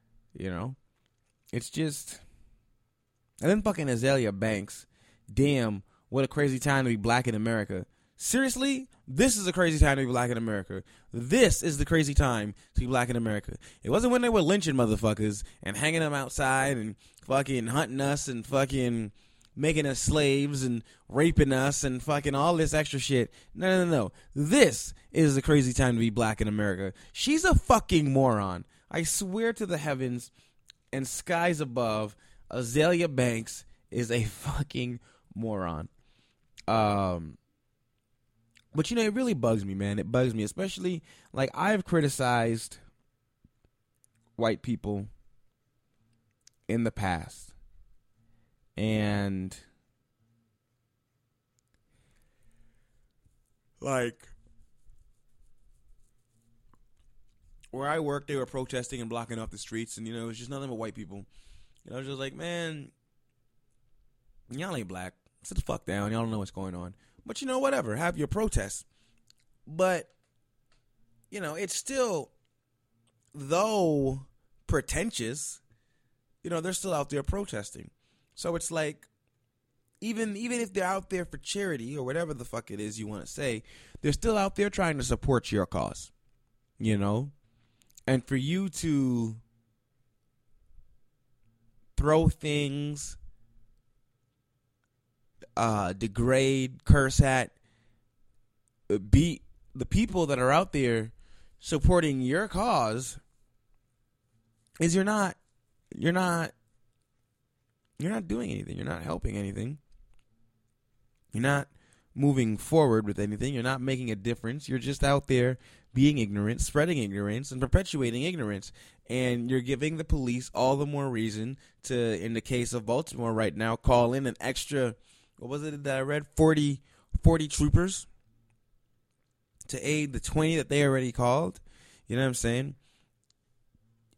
It's just. And then fucking Azalea Banks. Damn, what a crazy time to be black in America. Seriously, this is a crazy time to be black in America. This is the crazy time to be black in America. It wasn't when they were lynching motherfuckers and hanging them outside and fucking hunting us and fucking making us slaves and raping us and fucking all this extra shit. No. This is the crazy time to be black in America. She's a fucking moron. I swear to the heavens and skies above, Azalea Banks is a fucking moron. But, it really bugs me, man. It bugs me, especially, like, I've criticized white people in the past. And, like, where I work, they were protesting and blocking off the streets. And, it was just nothing but white people. I was just like, man, y'all ain't black. Sit the fuck down. Y'all don't know what's going on. But, whatever. Have your protests. But, it's still, though pretentious, they're still out there protesting. So it's like, even if they're out there for charity or whatever the fuck it is you want to say, they're still out there trying to support your cause. And for you to throw things, degrade, curse at, beat the people that are out there supporting your cause is you're not doing anything. You're not helping anything. You're not moving forward with anything. You're not making a difference. You're just out there being ignorant, spreading ignorance, and perpetuating ignorance. And you're giving the police all the more reason to, in the case of Baltimore right now, call in an extra, what was it that I read? 40 troopers to aid the 20 that they already called. You know what I'm saying?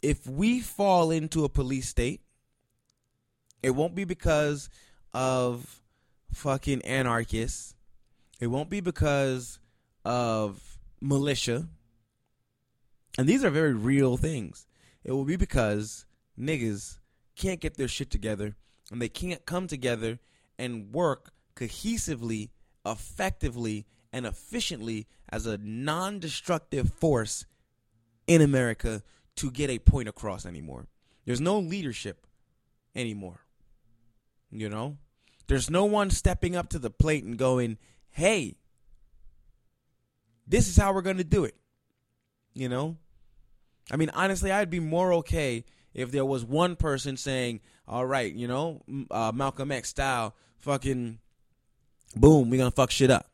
if we fall into a police state, it won't be because of fucking anarchists. It won't be because of militia. And these are very real things. It will be because niggas can't get their shit together and they can't come together and work cohesively, effectively, and efficiently as a non-destructive force in America to get a point across anymore. There's no leadership anymore. You know? There's no one stepping up to the plate and going, hey, this is how we're going to do it. You know? I mean, honestly, I'd be more okay if there was one person saying, all right, you know, Malcolm X style, fucking, boom, we're going to fuck shit up.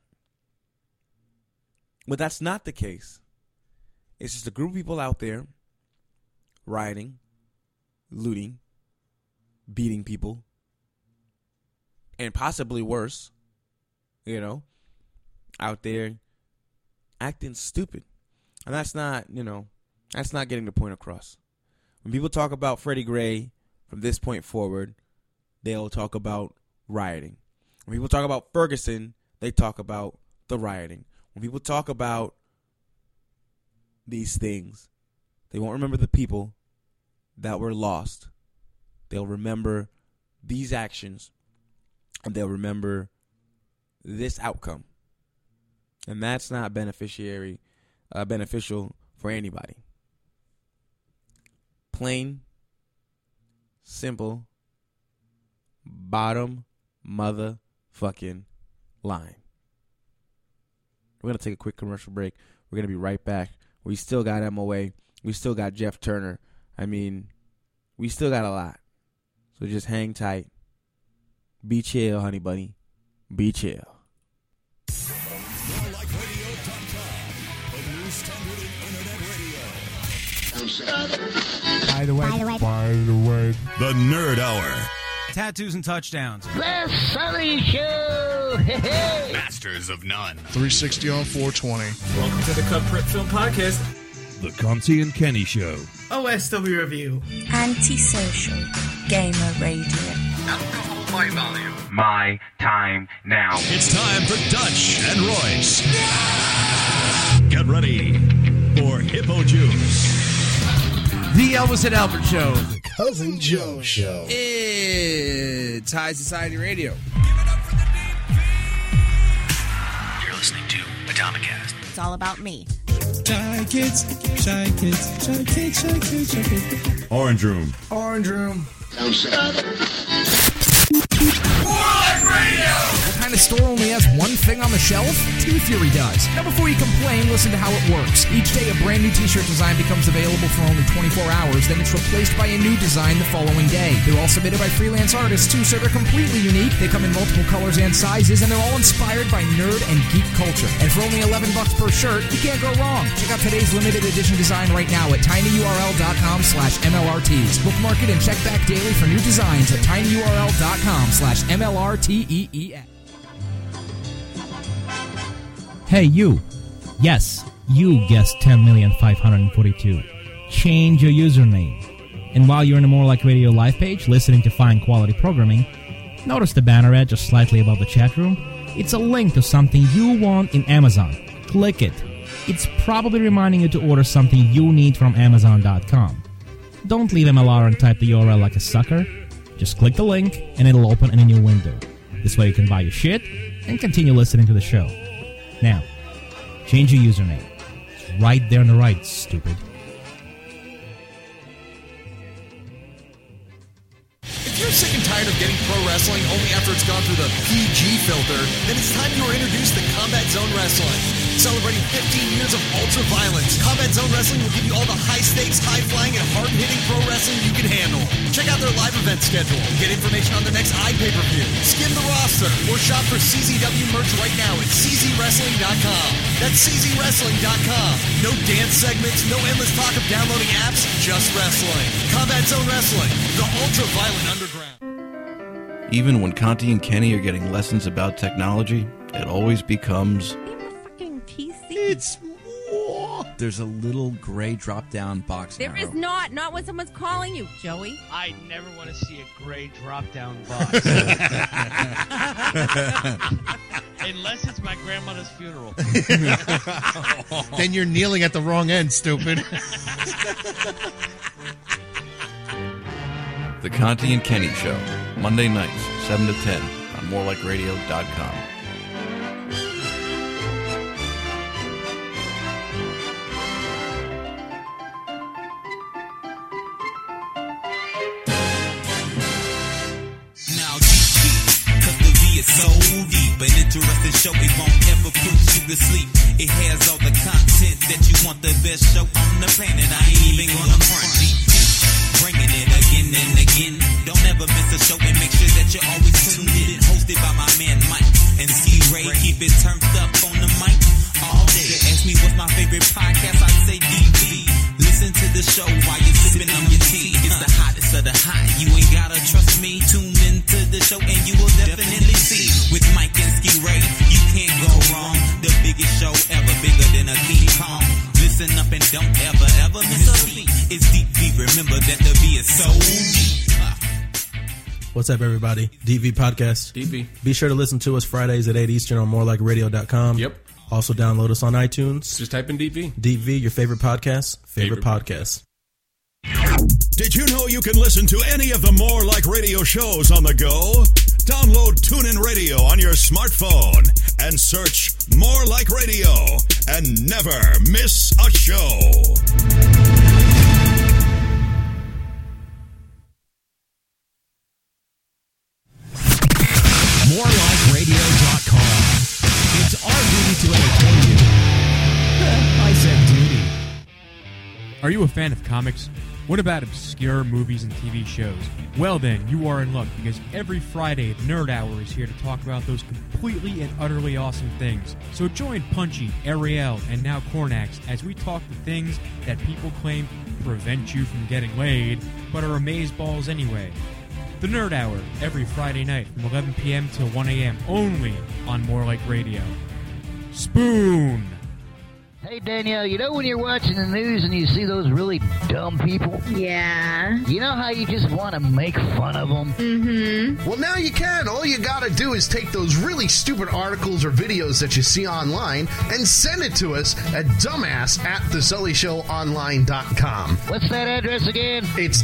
But that's not the case. It's just a group of people out there rioting, looting, beating people, and possibly worse, you know, out there acting stupid. And that's not, you know, that's not getting the point across. When people talk about Freddie Gray from this point forward, they'll talk about rioting. When people talk about Ferguson, they talk about the rioting. When people talk about these things, they won't remember the people that were lost. They'll remember these actions, and they'll remember this outcome. And that's not beneficial for anybody. Plain, simple, bottom motherfucking line. We're going to take a quick commercial break. We're going to be right back. We still got MOA. We still got Jeff Turner. I mean, we still got a lot. So just hang tight. Be chill, honey bunny. Be chill. By the way, The Nerd Hour. tattoos and touchdowns. The Sully Show! Hey! Masters of None. 360 on 420. Welcome to the Cut Prep Film Podcast. The Conti and Kenny Show. OSW Review. Antisocial Gamer Radio. Alcohol by volume. My time now. It's time for Dutch and Royce. Get ready for Hippo Juice. The Elvis and Albert Show. The Cousin Joe Show. It's High Society Radio. You're listening to Atomicast. It's all about me. Shy kids, shy kids, shy kids, shy kids, shy kids. Orange Room. Orange Room. What kind of store only has one thing on the shelf? T-Fury does. Now before you complain, listen to how it works. Each day a brand new t-shirt design becomes available for only 24 hours, then it's replaced by a new design the following day. They're all submitted by freelance artists too, so they're completely unique. They come in multiple colors and sizes, and they're all inspired by nerd and geek culture. And for only $11 per shirt, you can't go wrong. Check out today's limited edition design right now at tinyurl.com/MLRTs. Bookmark it and check back daily for new designs at tinyurl.com/MLRTEES. Hey, you. Yes, you guessed 10,542,000. Change your username. And while you're in the More Like Radio live page, listening to fine quality programming, notice the banner ad just slightly above the chat room? It's a link to something you want in Amazon. Click it. It's probably reminding you to order something you need from Amazon.com. Don't leave MLR and type the URL like a sucker. Just click the link and it'll open in a new window. This way you can buy your shit and continue listening to the show. Now, change your username. It's right there on the right, stupid. If you're sick and tired of getting pro wrestling only after it's gone through the PG filter, then it's time you were introduced to Combat Zone Wrestling. Celebrating 15 years of ultra violence, Combat Zone Wrestling will give you all the high stakes, high flying, and hard hitting pro wrestling you can handle. Check out their live event schedule. Get information on their next iPay-per-view. Skim the roster or shop for CZW merch right now at czwrestling.com. That's czwrestling.com. No dance segments, no endless talk of downloading apps, just wrestling. Combat Zone Wrestling, the ultra violent underground. Even when Conti and Kenny are getting lessons about technology, it always becomes... PC. It's there's a little gray drop-down box There arrow. is not when someone's calling you, Joey. I never want to see a gray drop-down box. Unless it's my grandmother's funeral. Then you're kneeling at the wrong end, stupid. The Conti and Kenny Show, Monday nights, 7 to 10 on morelikeradio.com. It's so deep, an interesting show. It won't ever put you to sleep. It has all the content that you want, the best show on the planet. I ain't even gonna front. Bringing it again and again. Don't ever miss a show and make sure that you're always tuned in. Hosted by my man Mike and C-Ray. Keep it turned up on the mic all day. Ask me what's my favorite podcast, I say DV. Listen to the show while you're sipping on your tea. It's the hottest of the hot. You ain't gotta trust me. Tune into the show and you will definitely see. With Mike and Ski Ray, you can't go wrong. The biggest show ever, bigger than a King Kong. Listen up and don't ever miss a beat. It's Deep V. Remember that the V is so deep. What's up, everybody? DV Podcast. DV. Be sure to listen to us Fridays at 8 Eastern on morelikeradio.com. Yep. Also download us on iTunes. Just type in DV. DV, your favorite podcast. Favorite podcast. Did you know you can listen to any of the More Like Radio shows on the go? Download TuneIn Radio on your smartphone and search More Like Radio and never miss a show. MoreLikeRadio.com. It's our duty to entertain you. I said duty. Are you a fan of comics? What about obscure movies and TV shows? Well then, you are in luck because every Friday, Nerd Hour is here to talk about those completely and utterly awesome things. So join Punchy, Ariel, and now Cornax as we talk the things that people claim prevent you from getting laid, but are amazeballs anyway. The Nerd Hour, every Friday night from 11 p.m. till 1 a.m. only on More Like Radio. Spoon! Hey, Danielle, you know when you're watching the news and you see those really dumb people? Yeah. You know how you just want to make fun of them? Mm-hmm. Well, now you can. All you gotta do is take those really stupid articles or videos that you see online and send it to us at dumbass@thesullyshowonline.com. What's that address again? It's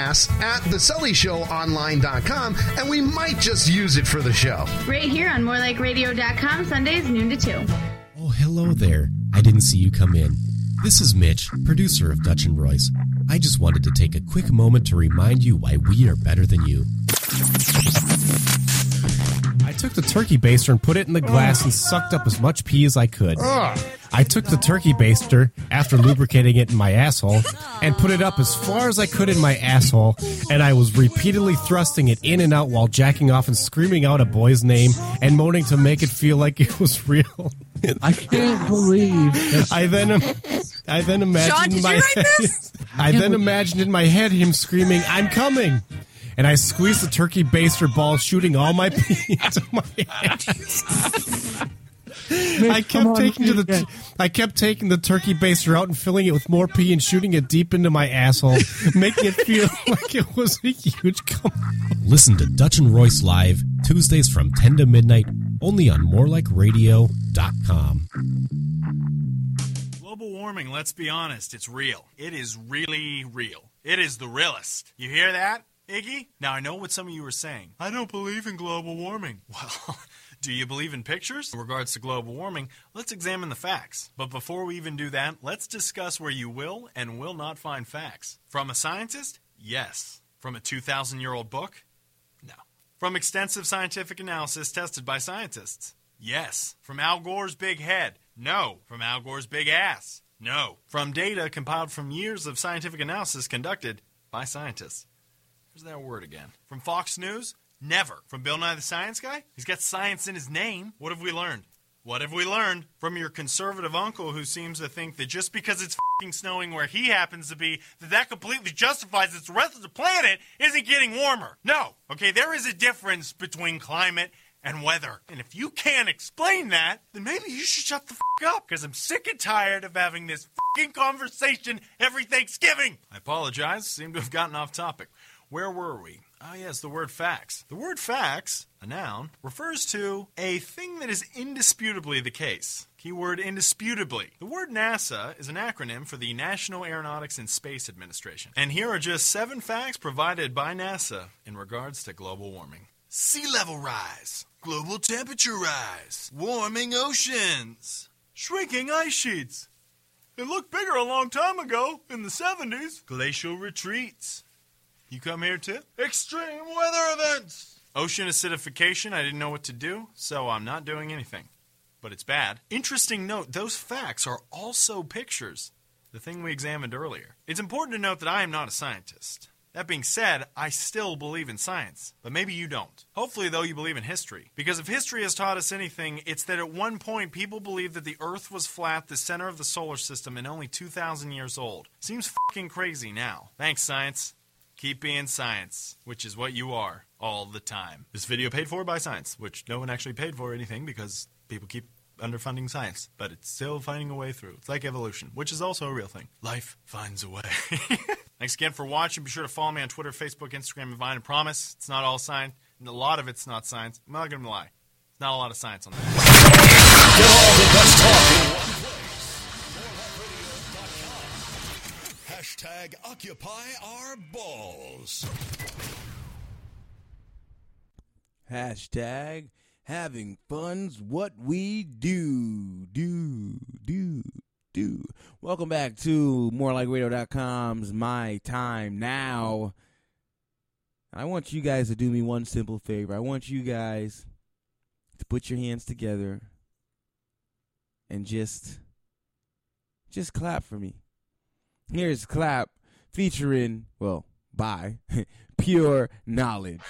dumbass@thesullyshowonline.com, and we might just use it for the show. Right here on morelikeradio.com, Sundays, noon to 2. Oh, hello there. I didn't see you come in. This is Mitch, producer of Dutch and Royce. I just wanted to take a quick moment to remind you why we are better than you. I took the turkey baster and put it in the glass and sucked up as much pee as I could. I took the turkey baster, after lubricating it in my asshole, and put it up as far as I could in my asshole, and I was repeatedly thrusting it in and out while jacking off and screaming out a boy's name and moaning to make it feel like it was real. I can't believe I then imagined Sean, did you write this? I then imagined in my head him screaming, "I'm coming!" And I squeezed the turkey baster ball, shooting all my pee into my ass. I kept taking the turkey baster out and filling it with more pee and shooting it deep into my asshole, making it feel like it was a huge cum. Listen to Dutch and Royce live Tuesdays from 10 to midnight, only on morelikeradio.com. Global warming, let's be honest, it's real. It is really real. It is the realest. You hear that, Iggy? Now, I know what some of you are saying. I don't believe in global warming. Well, do you believe in pictures? In regards to global warming, let's examine the facts. But before we even do that, let's discuss where you will and will not find facts. From a scientist? Yes. From a 2,000-year-old book? No. From extensive scientific analysis tested by scientists? Yes. From Al Gore's big head? No. From Al Gore's big ass? No. From data compiled from years of scientific analysis conducted by scientists? There's that word again. From Fox News? Never. From Bill Nye the Science Guy? He's got science in his name. What have we learned? What have we learned from your conservative uncle who seems to think that just because it's f***ing snowing where he happens to be, that completely justifies that the rest of the planet isn't getting warmer? No. Okay, there is a difference between climate and weather. And if you can't explain that, then maybe you should shut the f*** up, because I'm sick and tired of having this f***ing conversation every Thanksgiving. I apologize, seem to have gotten off topic. Where were we? Oh yes, the word facts. The word facts, a noun, refers to a thing that is indisputably the case. Keyword indisputably. The word NASA is an acronym for the National Aeronautics and Space Administration. And here are just 7 facts provided by NASA in regards to global warming. Sea level rise. Global temperature rise. Warming oceans. Shrinking ice sheets. It looked bigger a long time ago, in the 70s. Glacial retreats. You come here too? Extreme weather events. Ocean acidification, I didn't know what to do, so I'm not doing anything. But it's bad. Interesting note, those facts are also pictures. The thing we examined earlier. It's important to note that I am not a scientist. That being said, I still believe in science. But maybe you don't. Hopefully, though, you believe in history. Because if history has taught us anything, it's that at one point people believed that the Earth was flat, the center of the solar system, and only 2,000 years old. Seems fucking crazy now. Thanks, science. Keep being science, which is what you are all the time. This video paid for by science, which no one actually paid for anything because people keep underfunding science. But it's still finding a way through. It's like evolution, which is also a real thing. Life finds a way. Thanks again for watching. Be sure to follow me on Twitter, Facebook, Instagram, and Vine. I promise it's not all science. And a lot of it's not science. I'm not going to lie. It's not a lot of science on that. Get all the best talk in one place. Hashtag Occupy Our Balls. Hashtag having fun's what we do. Welcome back to MoreLikeRadio.com's My Time Now. I want you guys to do me one simple favor. I want you guys to put your hands together and just clap for me. Here's Clap featuring, well, by Pure Knowledge.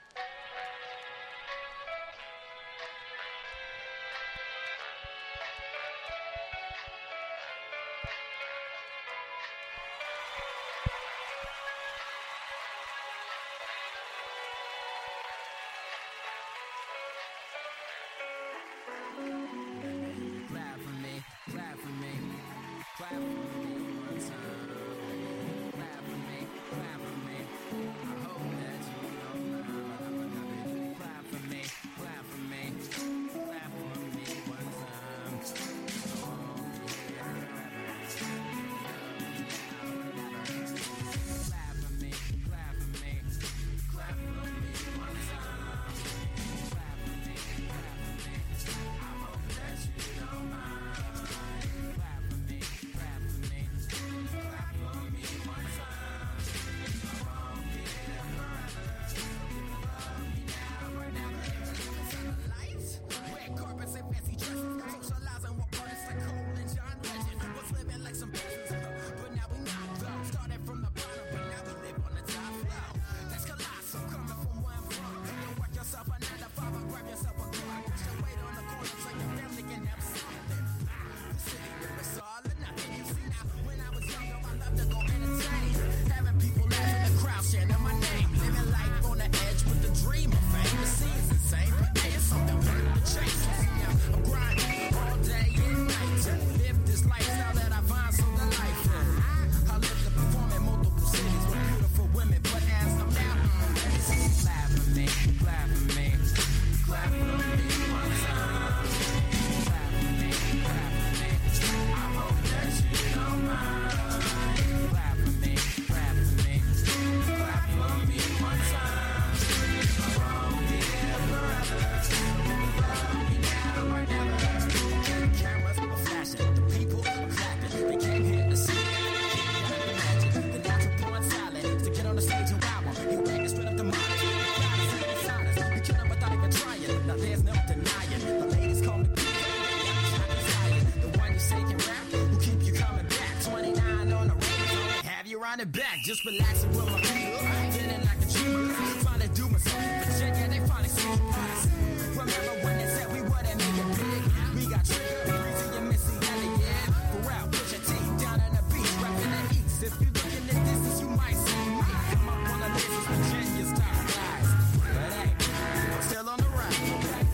Just relaxing with my feet up, feeling like a dreamer. Trying to do myself, but yeah, they finally see us. Remember when they said we wouldn't make it big? We got triggered, Breezy and Missy Elliott. For real, put your teeth down on the beach, rapping the east. If you're looking at this, you might see me. Come up on the list, Virginia's top guys. But hey, I'm still on the ride.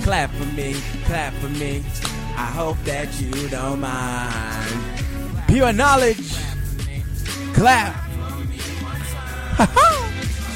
Clap for me, clap for me. I hope that you don't mind. Pure knowledge. Clap. Ha-ha.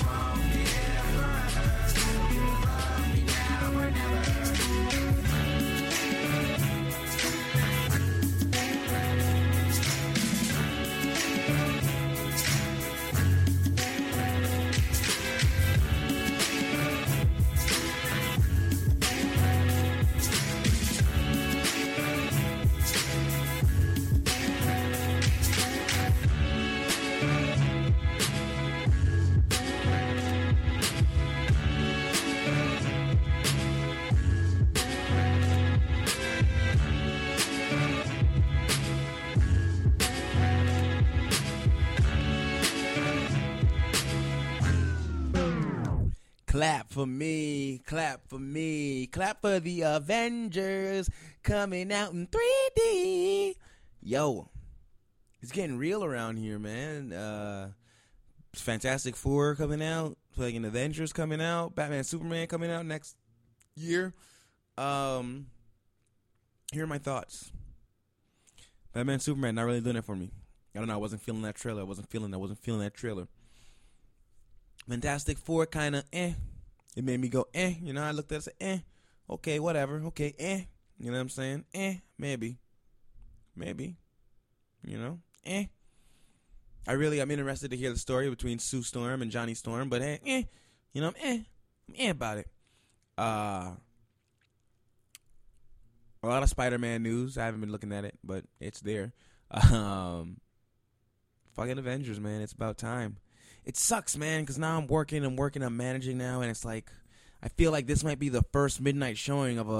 Clap for me, clap for me, clap for the Avengers coming out in 3D. Yo, it's getting real around here, man. Fantastic Four coming out, fucking Avengers coming out, Batman Superman coming out next year. Here are my thoughts. Batman Superman not really doing it for me. I don't know, I wasn't feeling that trailer. I wasn't feeling that trailer. Fantastic Four kind of It made me go you know. I looked at it and said okay, whatever, okay, you know what I'm saying? Maybe, you know, I'm interested to hear the story between Sue Storm and Johnny Storm, but you know, I'm about it. A lot of Spider-Man news. I haven't been looking at it, but it's there. Fucking Avengers, man. It's about time. It sucks, man, because now I'm working, I'm managing now, and it's like I feel like this might be the first midnight showing of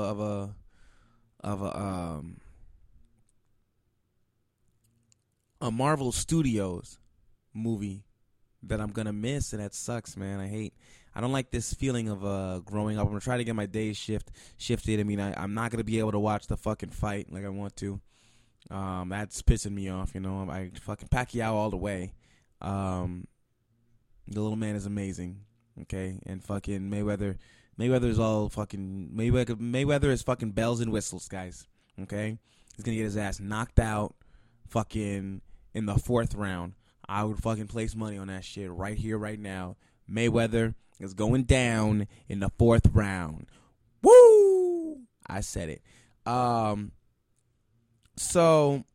a Marvel Studios movie that I'm gonna miss, and that sucks, man. I don't like this feeling of growing up. I'm gonna try to get my days shifted. I mean, I'm not gonna be able to watch the fucking fight like I want to. That's pissing me off, you know. I fucking Pacquiao all the way. The little man is amazing, okay? And fucking Mayweather is all fucking Mayweather is fucking bells and whistles, guys. Okay? He's gonna get his ass knocked out fucking in the 4th round. I would fucking place money on that shit right here, right now. Mayweather is going down in the 4th round. Woo! I said it. So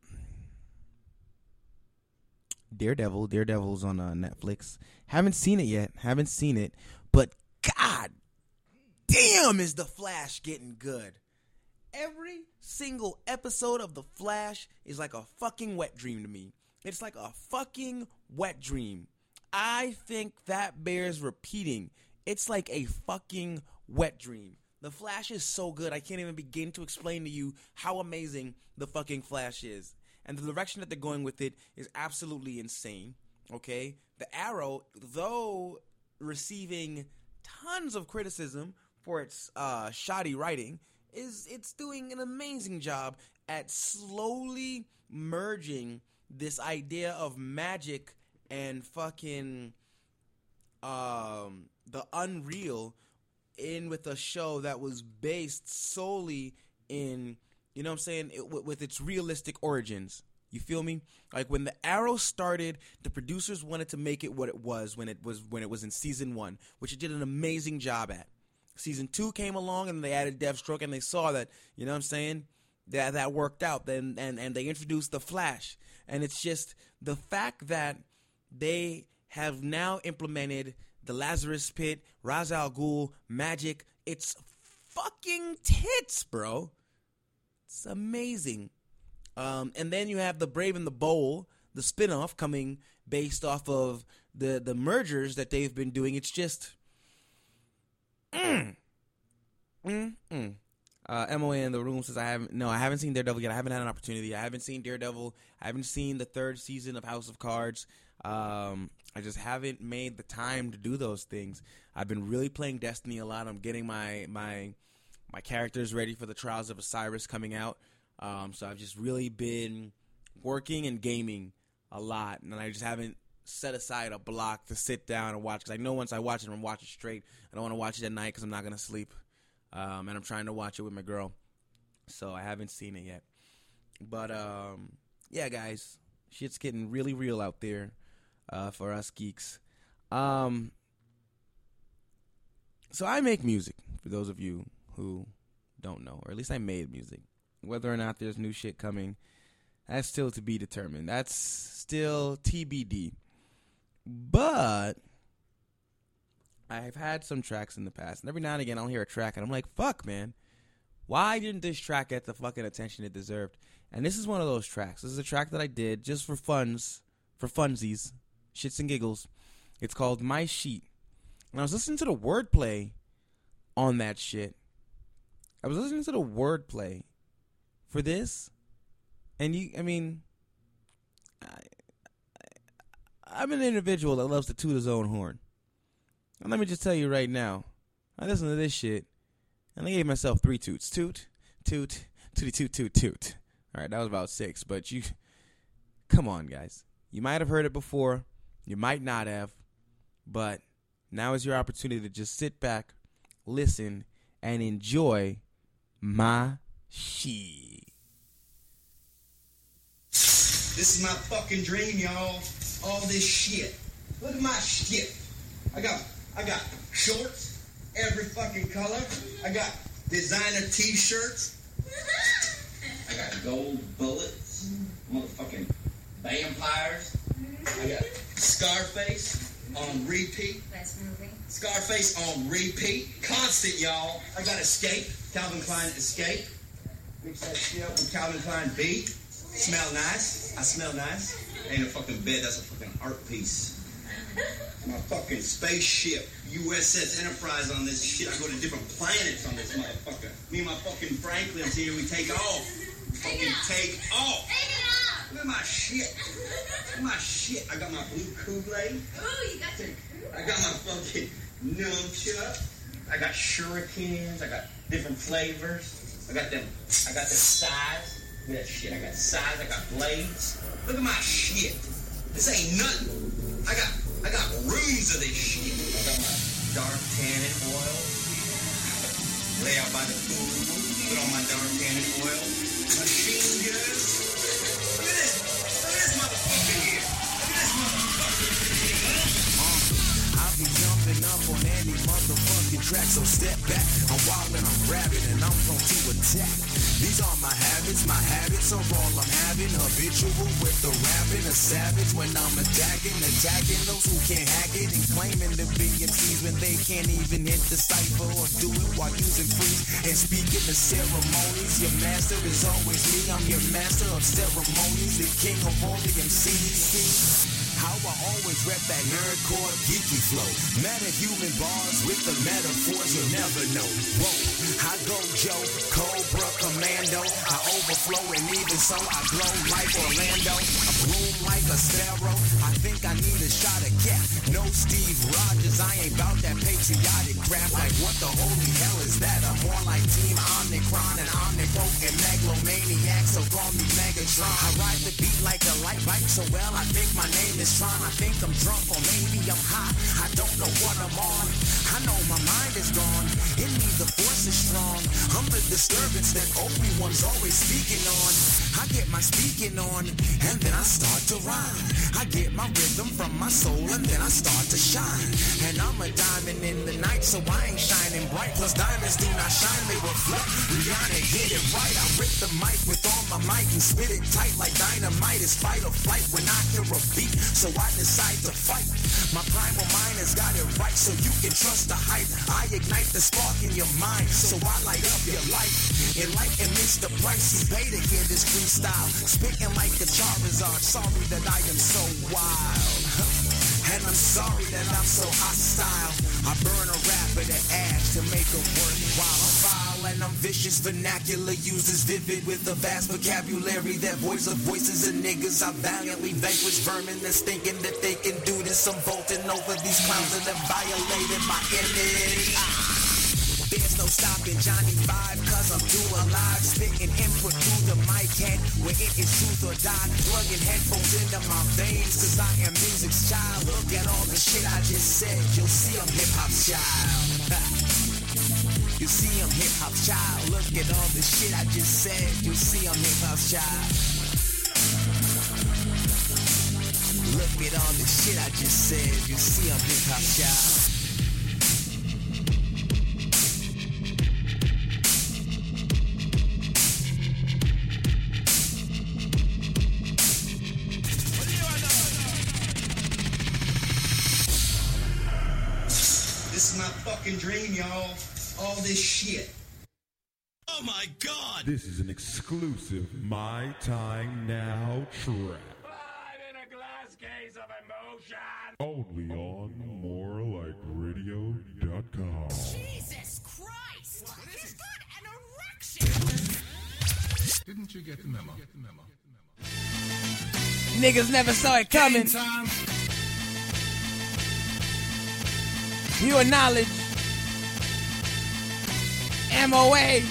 Daredevil's on Netflix. Haven't seen it yet. But god damn is The Flash getting good. Every single episode of The Flash is like a fucking wet dream to me. It's like a fucking wet dream. I think that bears repeating. It's like a fucking wet dream. The Flash is so good, I can't even begin to explain to you how amazing the fucking Flash is. And the direction that they're going with it is absolutely insane, okay? The Arrow, though receiving tons of criticism for its shoddy writing, it's doing an amazing job at slowly merging this idea of magic and fucking the unreal in with a show that was based solely in, you know what I'm saying, with its realistic origins. You feel me? Like when the Arrow started, the producers wanted to make it what it was when it was in season 1, which it did an amazing job at. Season 2 came along and they added Deathstroke, and they saw that, you know what I'm saying, that worked out. Then and they introduced the Flash, and it's just the fact that they have now implemented the Lazarus Pit, Ra's al Ghul, magic. It's fucking tits, bro. It's amazing. And then you have the Brave and the Bold, the spinoff coming based off of the mergers that they've been doing. It's just MOA in the room says I haven't seen Daredevil yet. I haven't had an opportunity. I haven't seen Daredevil. I haven't seen the 3rd season of House of Cards. I just haven't made the time to do those things. I've been really playing Destiny a lot. I'm getting my characters ready for the Trials of Osiris coming out. So I've just really been working and gaming a lot, and I just haven't set aside a block to sit down and watch, because I know once I watch it, I'm watching straight. I don't want to watch it at night because I'm not going to sleep. and I'm trying to watch it with my girl, so I haven't seen it yet. But yeah, guys, shit's getting really real out there for us geeks. So I make music, for those of you who don't know, or at least I made music. Whether or not there's new shit coming, that's still to be determined. That's still TBD. But I've had some tracks in the past, and every now and again I'll hear a track, and I'm like, fuck, man. Why didn't this track get the fucking attention it deserved? And this is one of those tracks. This is a track that I did just for funsies, shits and giggles. It's called My Sheet. And I was listening to the wordplay on that shit. I was listening to the wordplay for this. And I'm an individual that loves to toot his own horn. And let me just tell you right now, I listened to this shit, and I gave myself 3 toots. Toot, toot, tooty toot, toot, toot. All right, that was about 6, but come on, guys. You might have heard it before. You might not have. But now is your opportunity to just sit back, listen, and enjoy my shit. This is my fucking dream, y'all. All this shit. Look at my shit. I got shorts, every fucking color. I got designer t-shirts. I got gold bullets, motherfucking vampires. I got Scarface on repeat. Best movie. Scarface on repeat. Constant, y'all. I got Escape, Calvin Klein Escape. Mix that shit up with Calvin Klein Beat. Smell nice. I smell nice. Ain't a fucking bed, that's a fucking art piece. My fucking spaceship, USS Enterprise on this shit. I go to different planets on this motherfucker. Me and my fucking Franklin's here, we take off. Fucking take off. Look at my shit. Look at my shit. I got my blue Kool-Aid. Ooh, you got your Kool-Aid. I got my fucking nunchuck. I got shurikens. I got different flavors. I got the size. Look at that shit. I got size. I got blades. Look at my shit. This ain't nothing. I got rooms of this shit. I got my dark tannin oil. Lay out by the pool. Put on my dark tannin oil. Machine guns. Look at this. Look at this motherfucker here. Look at this motherfucker. I'll be jumping up on any motherfucking track, so step back. I'm wild and I'm rabid and I'm prone to attack. These are my habits are all I'm having. Habitual with the rapping, a savage when I'm attacking those who can't hack it and claiming to be MCs when they can't even hit the cipher or do it while using freeze. And speaking of ceremonies, your master is always me. I'm your master of ceremonies, the king of all the MCs. How I always rep that nerdcore geeky flow. Meta-human bars with the metaphors you'll never know. Whoa, I go Joe, Cobra, Commando. I overflow and even so I glow like Orlando. I bloom like a sparrow. I think I need a shot of cat. No Steve Rogers, I ain't bout that patriotic crap. Like what the holy hell is that? I'm more like Team Omnicron and Omnipotent Megalomaniac, so call me Megatron. I ride the beat like a light bike so well, I think my name is Tron. I think I'm drunk or maybe I'm high. I don't know what I'm on. I know my mind is gone. In me the force is strong. I'm the disturbance that Obi-Wan's always speaking on. I get my speaking on and then I start to rhyme. I get my rhythm from my soul and then I start to shine. And I'm a diamond in the night, so I ain't shining bright. Plus diamonds do not shine, they reflect. Rihanna get it right. I rip the mic with all my might and spit it tight like dynamite. It's fight or flight when I hear a beat, so I decide to fight. My primal mind has got it right, so you can trust the hype. I ignite the spark in your mind, so I light up your life. Enlighten Mr. Price, you pay to hear this freestyle. Spitting like the Charizard, sorry that I am so wild. And I'm sorry that I'm so hostile. I burn a rapper to ash to make it worthwhile. I'm vile and I'm vicious. Vernacular uses vivid with a vast vocabulary. That voice of voices and niggas. I valiantly vanquish vermin that's thinking that they can do this. I'm vaulting over these clowns that have violated my image. There's no stopping Johnny 5, cause I'm too alive. Spitting input through the mic head, where it is truth or die. Plugging headphones into my veins, cause I am music's child. Look at all the shit I just said, you'll see I'm hip-hop's child. You see I'm hip-hop's child. Look at all the shit I just said. You see I'm hip-hop's child. Look at all the shit I just said. You see I'm hip-hop's child. This is my fucking dream, y'all. All this shit. Oh my God! This is an exclusive My Time Now track. Only on morelikeRadio.com. Jesus Christ! He's got an erection! Didn't you get the memo? Niggas never saw it coming. Pure knowledge. MOA.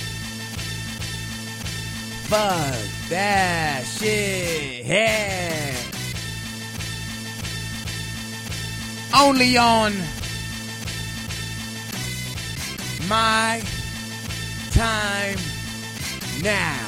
Fuck that shit. Yeah. Only on My Time Now.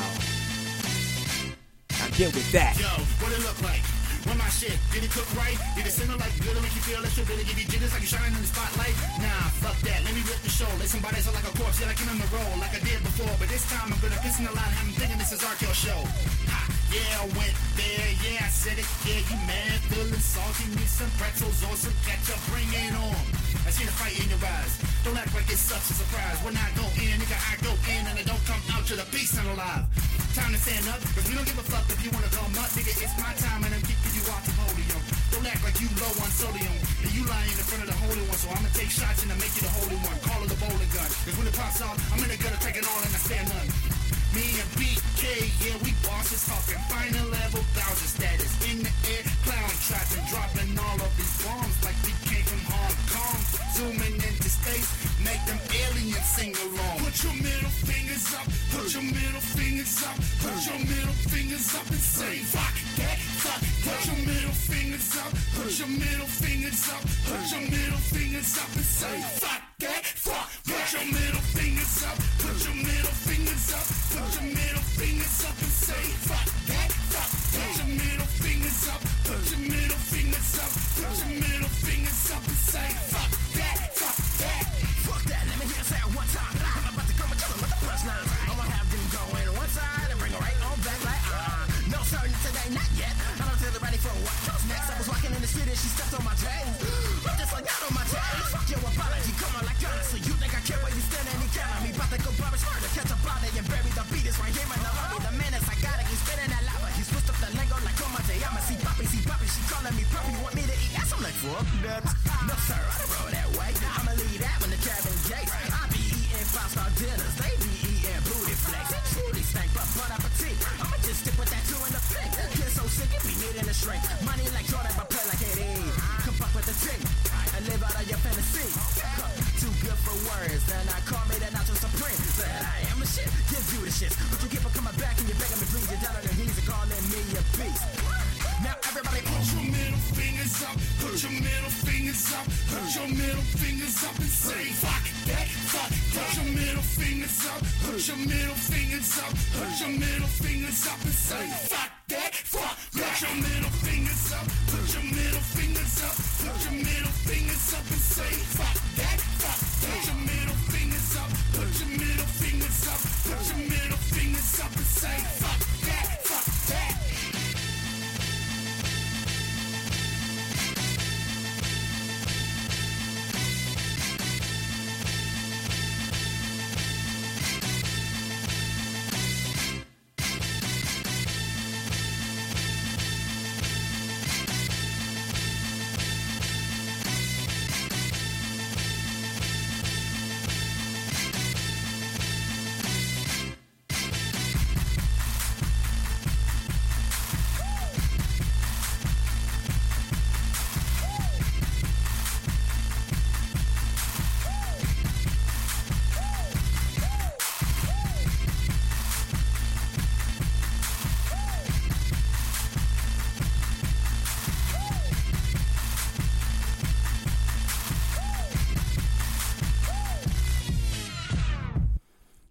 Now get with that. Yo, what it look like? When my shit, did it cook right? Did it simmer like good and make you feel that shit really give you jitters like you shining in the spotlight? Nah, fuck that, let me rip the show. Let somebody sound like a corpse, yeah, like I'm on the roll, like I did before. But this time I'm gonna piss in the line, I'm thinking this is our kill show. Ha, yeah, I went there, yeah, I said it, yeah, you mad, feeling salty, need some pretzels or some ketchup, bring it on. I see the fight in your eyes, don't act like it's such a surprise. When I go in, nigga, I go in, and I don't come out to the beast and alive. Time to stand up, cause we don't give a fuck if you wanna come up, nigga, it's my time and I'm keeping you off the podium. Don't act like you low on sodium, and you lying in front of the holy one, so I'ma take shots and I make you the holy one. Call it the bowling gun, cause when it pops off, I'm in the gutter, take it all and I stand none. Me and BK, yeah, we bosses talking final level thousand status in the air, clown trapping, dropping all of these bombs like we came from Hong Kong. Zooming into space, make them aliens sing along. Put your middle fingers up, put your middle fingers up, put your middle fingers up and say fuck that, fuck. Put your middle fingers up, put your middle fingers up, put your middle fingers up and say fuck that, fuck. Put your middle fingers up, put your middle fingers up, put your middle fingers up and say fuck that, fuck. Put your middle fingers up, put your middle fingers up, put your middle fingers up and say fuck that, fuck that. Fuck that, let me hear you say it one time. I'm about to come and tell them what the punchline. I'ma have them go in one side and bring it right on back like no sir, today not yet. I don't feel ready for what comes next. I was walking in the street and she stepped on my jeans. I'm just like out on my jeans. Fuck your apology, come on like honestly. You think I care where you stand and you care on me? About to go barbers murder, catch a body and bury the beat. It's right here in the lobby. The menace, I got it, he's spinning that lava. He switched up the lingo like on my day. I'ma see poppy, she calling me puppy. Want me to eat ass? I'm like fuck that. No sir, I don't roll that way. I'ma leave that when the cabin gates. I be eating 5-star dinners, they be eating booty flakes. It truly stank, but bon appetit. I'ma just stick with that two in the flick. Get so sick, it be needing a shrink. Money like Jordan, but play like it is. Come fuck with the team and live out of your fantasy. Too good for words, then I call me the Nacho Supreme. Said I am the shit, give you the shit. But you keep on coming back and you're begging me please. You're down on your knees and calling me a beast. Now everybody put your middle fingers up, put your middle fingers up, put your middle fingers up and say fuck that, fuck. Put your middle fingers up, put your middle fingers up, put your middle fingers up and say fuck that, fuck. Put your middle fingers up, put your middle fingers up, put your middle fingers up and say fuck that, fuck. Put your middle fingers up, put your middle fingers up, put your middle fingers up and say fuck that, fuck that.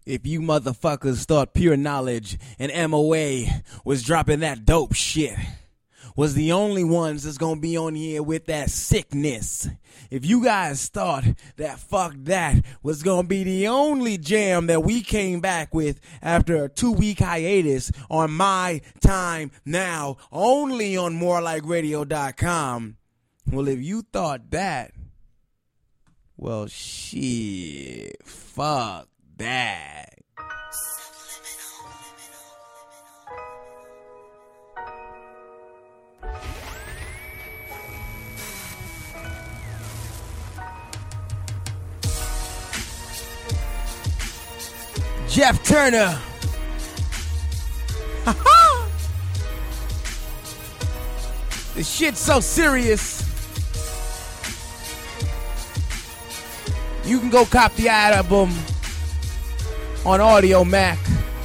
if you motherfuckers thought Pure Knowledge and MOA was dropping that dope shit, was the only ones that's gonna be on here with that sickness. If you guys thought that Fuck That was gonna be the only jam that we came back with after a 2-week hiatus on My Time Now, only on morelikeradio.com, well, if you thought that, well, shit, fuck that. Jeff Turner. This shit's so serious. You can go cop the album on Audio Mac.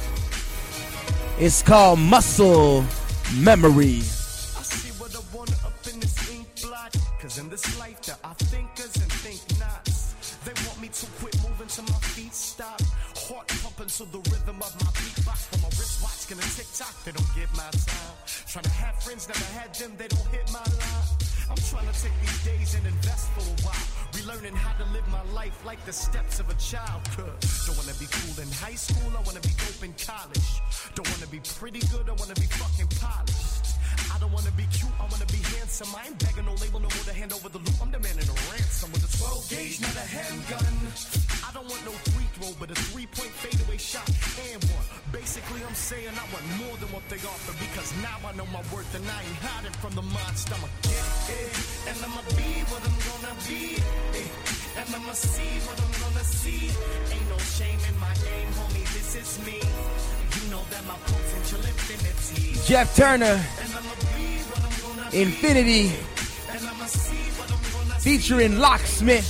It's called Muscle Memory. I see what I want up in this ink blot. Cause in this life there are thinkers and think nots. They want me to quit moving till my feet stop. Heart pumping to the rhythm of my beatbox. When my wristwatch gonna tick tock, they don't get my time. Trying to have friends, never had them, they don't hit my line. I'm trying to take these days and invest for a while. Relearning how to live my life like the steps of a child. Don't wanna be cool in high school, I wanna be dope in college. Don't wanna be pretty good, I wanna be fucking polished. I don't wanna be cute, I wanna be handsome. I ain't begging no label no more to hand over the loot. I'm demanding a ransom with a 12 gauge, not a handgun. I don't want no free throw, but a 3-point fadeaway shot and one. Basically, I'm saying I want more than what they offer, because now I know my worth and I ain't hiding from the monster. I'ma get it, and I'ma be what I'm gonna be, and I'ma see what I'm gonna see. Ain't no shame in my game, homie, this is me. You know that my potential infinity. Jeff Turner, Infinity, featuring Locksmith,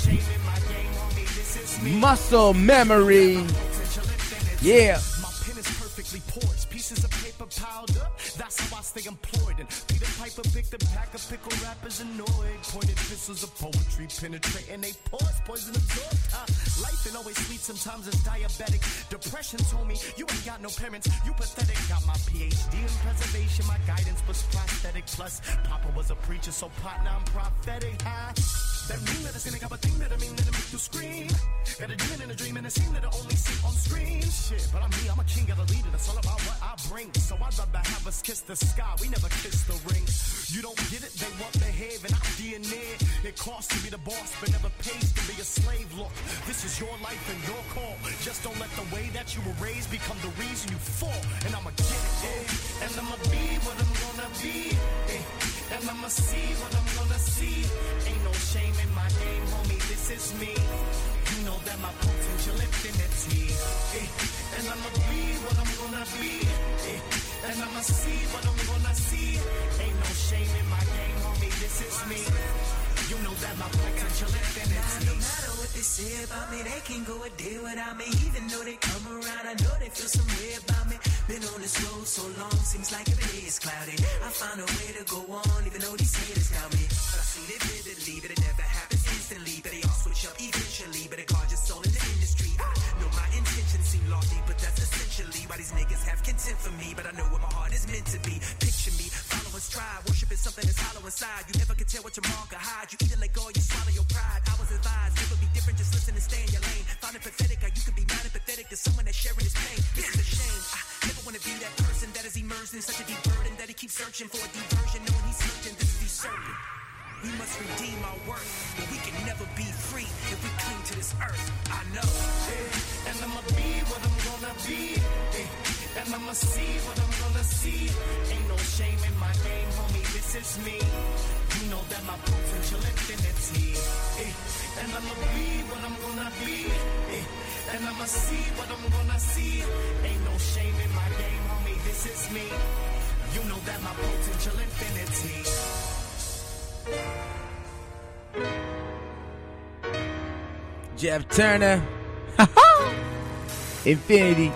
Muscle Memory. Yeah. My pen is perfectly poised, pieces of paper piled up. That's how I stay employed. And Peter Piper picked a pack of pickle rappers annoyed. Pointed pistols of poetry penetrating they pores, poison absorbed. Life ain't always sweet, sometimes it's diabetic. Depression told me you ain't got no parents, you pathetic. Got my PhD in preservation, my guidance was prosthetic. Plus, Papa was a preacher, so partner, I'm prophetic. That mean that I sin, I got a thing that I mean that I make you scream. Got a demon in a dream and a scene that I only see on screen. Shit, but I'm me, I'm a king, got a leader, that's all about what I bring. So I'd rather have us kiss the sky, we never kiss the ring. You don't get it, they want behave and I'm DNA. It costs to be the boss, but never pays to be a slave. Look, this is your life and your call. Just don't let the way that you were raised become the reason you fall. And I'ma get it, and I'ma be what I'm gonna be, and I'ma see what I'm gonna see. Ain't no shame in my game, homie, this is me. You know that my potential infinity, and I'ma be what I'm gonna be, and I'ma see what I'm gonna see. Ain't no shame in my game, homie, this is me. You know that my potential infinity. No matter what they say about me, they can go a day without me. Even though they come around, I know they feel some way about me. Been on this road so long, seems like every day is cloudy. I found a way to go on, even though these haters doubt me. But I see it vividly, but it never happens instantly. But they all switch up eventually, but it guard your soul in the industry. I know my intentions seem lofty, but that's essentially why these niggas have contempt for me. But I know what my heart is meant to be. Picture me, follow and strive. Worship is something that's hollow inside. You never can tell what tomorrow can hide. You either let go or you swallow your pride. I was advised, never be different, just listen and stay in your lane. Find it pathetic how you can be mad and pathetic to someone that's sharing his pain. This is a shame. I never want to be that person that is immersed in such a deep burden that he keeps searching for a diversion, knowing he's searching. This is usurping. We must redeem our worth, but we can never be free if we cling to this earth. I know. And I'ma be what I'm gonna be, and I'ma see what I'm gonna see. Ain't no shame in my game, homie, this is me. You know that my potential infinity, and I'ma be what I'm gonna be, and I'ma see what I'm gonna see. Ain't no shame in my game, homie, this is me. You know that my potential infinity. Jeff Turner, Infinity.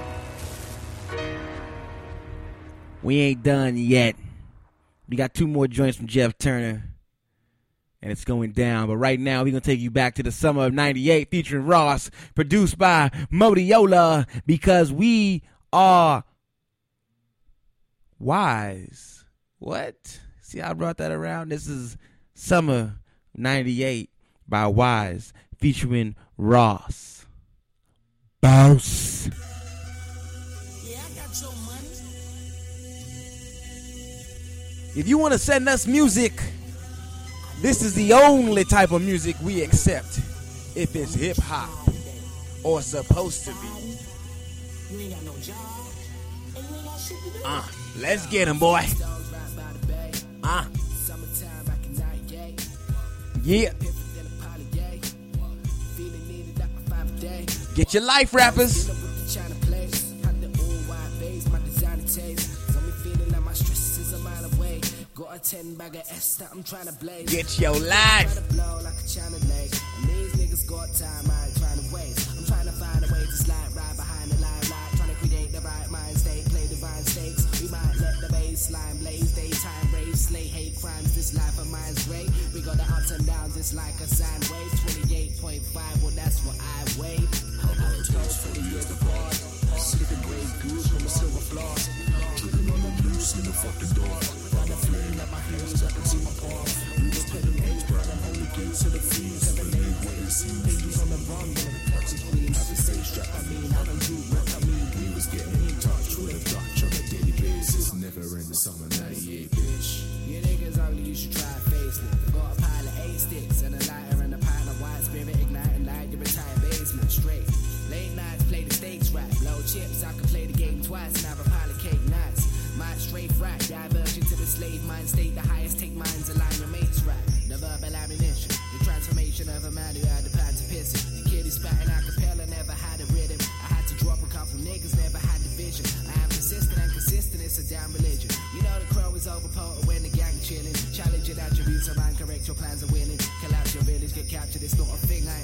We ain't done yet. We got 2 more joints from Jeff Turner. and it's going down. But right now, we're going to take you back to the summer of 98, featuring Ross, produced by Modiola, because we are wise. What? See how I brought that around? This is summer 98 by Wise, featuring Ross. Boss. If you want to send us music, this is the only type of music we accept. If it's hip-hop or supposed to be. Let's get him, boy. Yeah. Get your life, rappers. Got a 10 bag of S that I'm trying to blaze. Get your life. And these niggas got time, I ain't trying to waste. I'm trying to find a way to slide right behind the limelight. Trying to create the right mind state, play divine stakes. We might let the baseline blaze, daytime rave, slay hate crimes. This life of mine's great. We got the ups and downs, it's like a sine wave. 28.5, well that's what I weigh. For the years apart, sipping great goose from a silver floss. Tripping on the loose in the fucking door. At my heels, I can see my path. We was peddling eggs, but I'm only getting to the fields. 7, 8 ways, ladies on the run, when the party's clean. I can stay strapped, I mean, I don't do what I mean. We was getting in touch with a Dutch on a daily basis. Never in the summer 98, bitch. You niggas only, you should try a facelift. Got a pile of 8 sticks and a lighter and a pile of white spirit igniting like the retired basement. Straight. Late nights, play the stakes right. Blow chips, I can play the game twice and have a pile of cake nights. Might straight frack, diversion to the slave mind state, the highest take minds align your mates right. The verbal ammunition, the transformation of a man who had the plan to piss it. The kid is spatting a cappella, never had a rhythm. I had to drop a couple niggas, never had the vision. I am persistent and consistent, it's a damn religion. You know the crow is overpotent when the gang chilling. Challenge your attributes, around correct, your plans are winning. Collapse your village, get captured, it's not a thing, I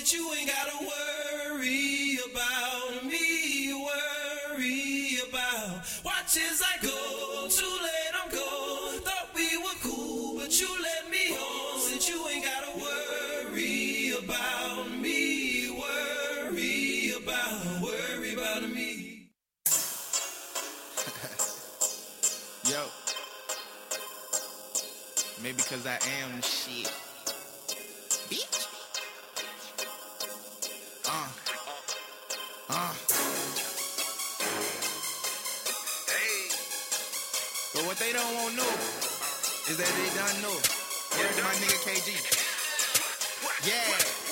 that you ain't gotta worry about me, worry about. Watch as I go, too late I'm gone. Thought we were cool, but you let me on. That you ain't gotta worry about me, worry about me. Yo. Maybe because I am shit. Bitch. Hey. But what they don't want to know is that they done know. Where's my nigga KG? Yeah.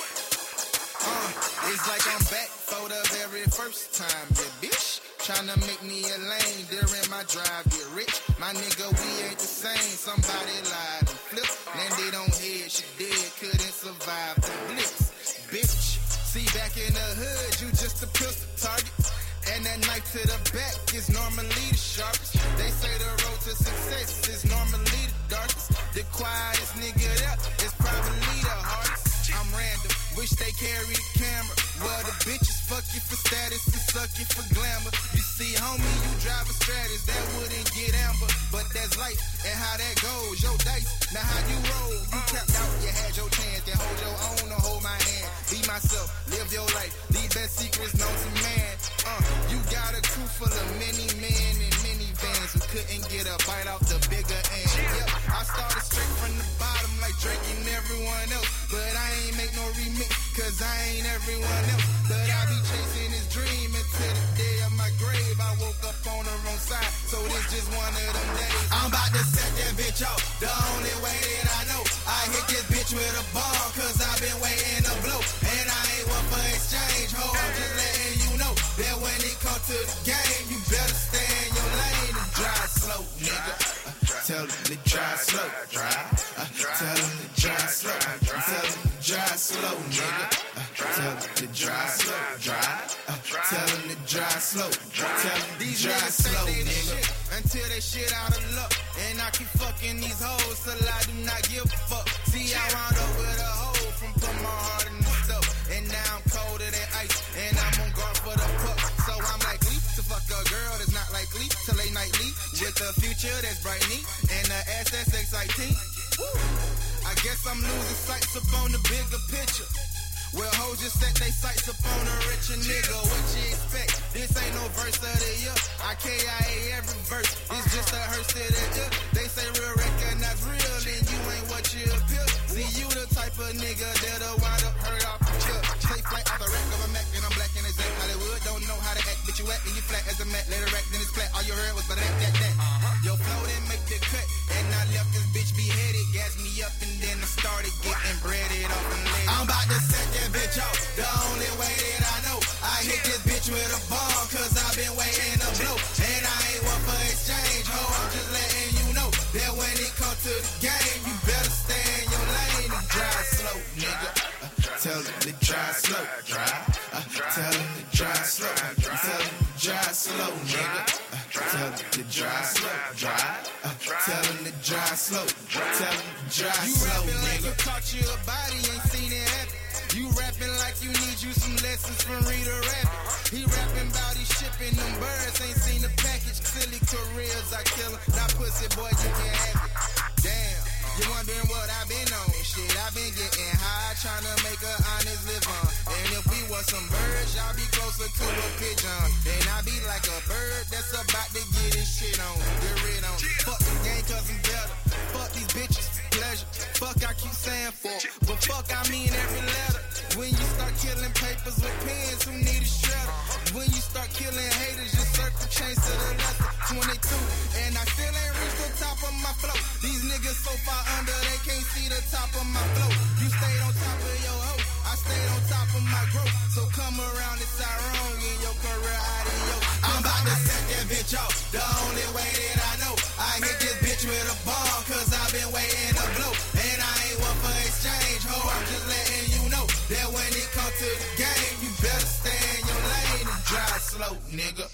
It's like I'm back for the very first time, yeah, bitch. Tryna make me a lane during my drive, get rich. My nigga, we ain't the same. Somebody lied and flipped. Landed on head, she dead, couldn't survive the blitz. Bitch, see back in the hood, you just a pistol target. And that knife to the back is normally the sharpest. They say the road to success is normally the darkest. The quietest nigga there is probably the hardest. I'm random, wish they carry the camera. Well, the bitches fuck you for status and suck you for glamour. You see, homie, you drive a Stratus, that wouldn't get amber. But that's life, and how that goes, your dice. Now how you roll, you tapped out, you had your chance. Then hold your own or hold my hand. Be myself, live your life, these best secrets known to man. You got a crew full of many men and minivans who couldn't get a bite out the bigger end. Yep, I started straight from the bottom like Drake and everyone else. But I ain't make no remix, cause I ain't everyone else. But I be chasing this dream until the day of my grave. I woke up on the wrong side, so this just one of them days. I'm about to set that bitch off, the only way that I know. I hit this bitch with a ball, cause I've been waiting to blow. And I ain't one for exchange, ho, I'm just letting you know that when it comes to the game, you better stay in your lane and drive slow, nigga. Tell them to drive slow, drive. Tell them to drive slow. Tell them to drive slow, nigga. Tell them to drive slow, drive. Tell them to drive slow. Tell them to drive slow, nigga. Until they shit out of luck. And I keep fucking these hoes till I do not give a fuck. See, I wound up with a hoe from putting my heart in the stuff. And now I'm colder than ice. And I'm on guard for the puck. So I'm likely to fuck a girl that's not likely to lay nightly. With a future that's bright neat. And a ass that's exciting. Woo. I guess I'm losing sights up on the bigger picture. Well, hoes just set they sights up on a richer nigga. What you expect? This ain't no verse of the year. I KIA every verse. It's just a hearse to the ear. They say real recognize real, and you ain't what you appear. See, you the type of nigga that'll wind up hurt off the chill. Take flight off the rack of a Mac, and I'm black in exact Hollywood. Don't know how to act, but you act and you flat as a mat. Let it rack, then it's flat. All you heard was but that. Your flow didn't make the cut, and I left this bitch beheaded. Gas me up, and then I started getting breaded off and laid. I'm about to set that bitch off, the only way that I know. I hit this bitch with a ball, cause I've been waiting to blow. And I ain't one for exchange, ho, I'm just letting you know that when it comes to the game, you better stay in your lane and drive slow, nigga. Tell them to drive slow, drive. Tell them to drive slow. Tell them to drive slow, nigga. Tell them to drive slow, drive. Tell them to drive slow. Tell them to drive slow, nigga. You rapping like you caught you a body, ain't seen it happen. You rapping like you need you some lessons from Rita Rabbit. He rapping about he shipping them birds, ain't seen the package. Silly careers, I kill him. Now pussy boy, you can have it. Damn, you wondering what I've been on? Shit, I've been getting high, trying to make a honest live on. And if we was some birds, y'all be closer to a pigeon. And I be like a bird that's about to get his shit on, get rid on. Fuck the game cause I'm better. Fuck these bitches, pleasure. Fuck I keep saying fuck, but fuck I mean every letter. When you start killing papers with pens, who need a shredder? When you start killing haters, just circle change to the left. 22, and I still ain't reached the top of my flow. These niggas so far under, they can't see the top of my flow. You stayed on top of your hoe, I stayed on top of my growth. So come around, it's wrong in your career, adios. I'm about to set that bitch off, the only way that I know. I hit this bitch with a ball, cause I've been waiting to blow. And I ain't one for exchange, ho, I'm just letting you know that when it comes to the game, you better stay in your lane and drive slow, nigga.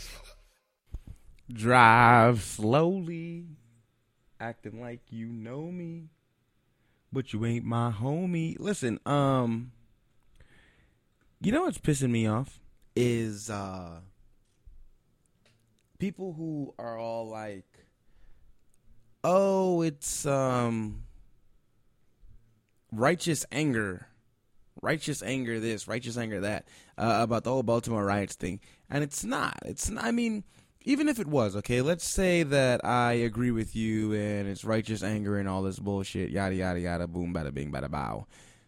Drive slowly, acting like you know me, but you ain't my homie. Listen, You know what's pissing me off is people who are all like, oh, it's righteous anger this, righteous anger that, about the whole Baltimore riots thing. And it's not. I mean, even if it was, okay, let's say that I agree with you and it's righteous anger and all this bullshit, yada, yada, yada, boom, bada, bing, bada, bow.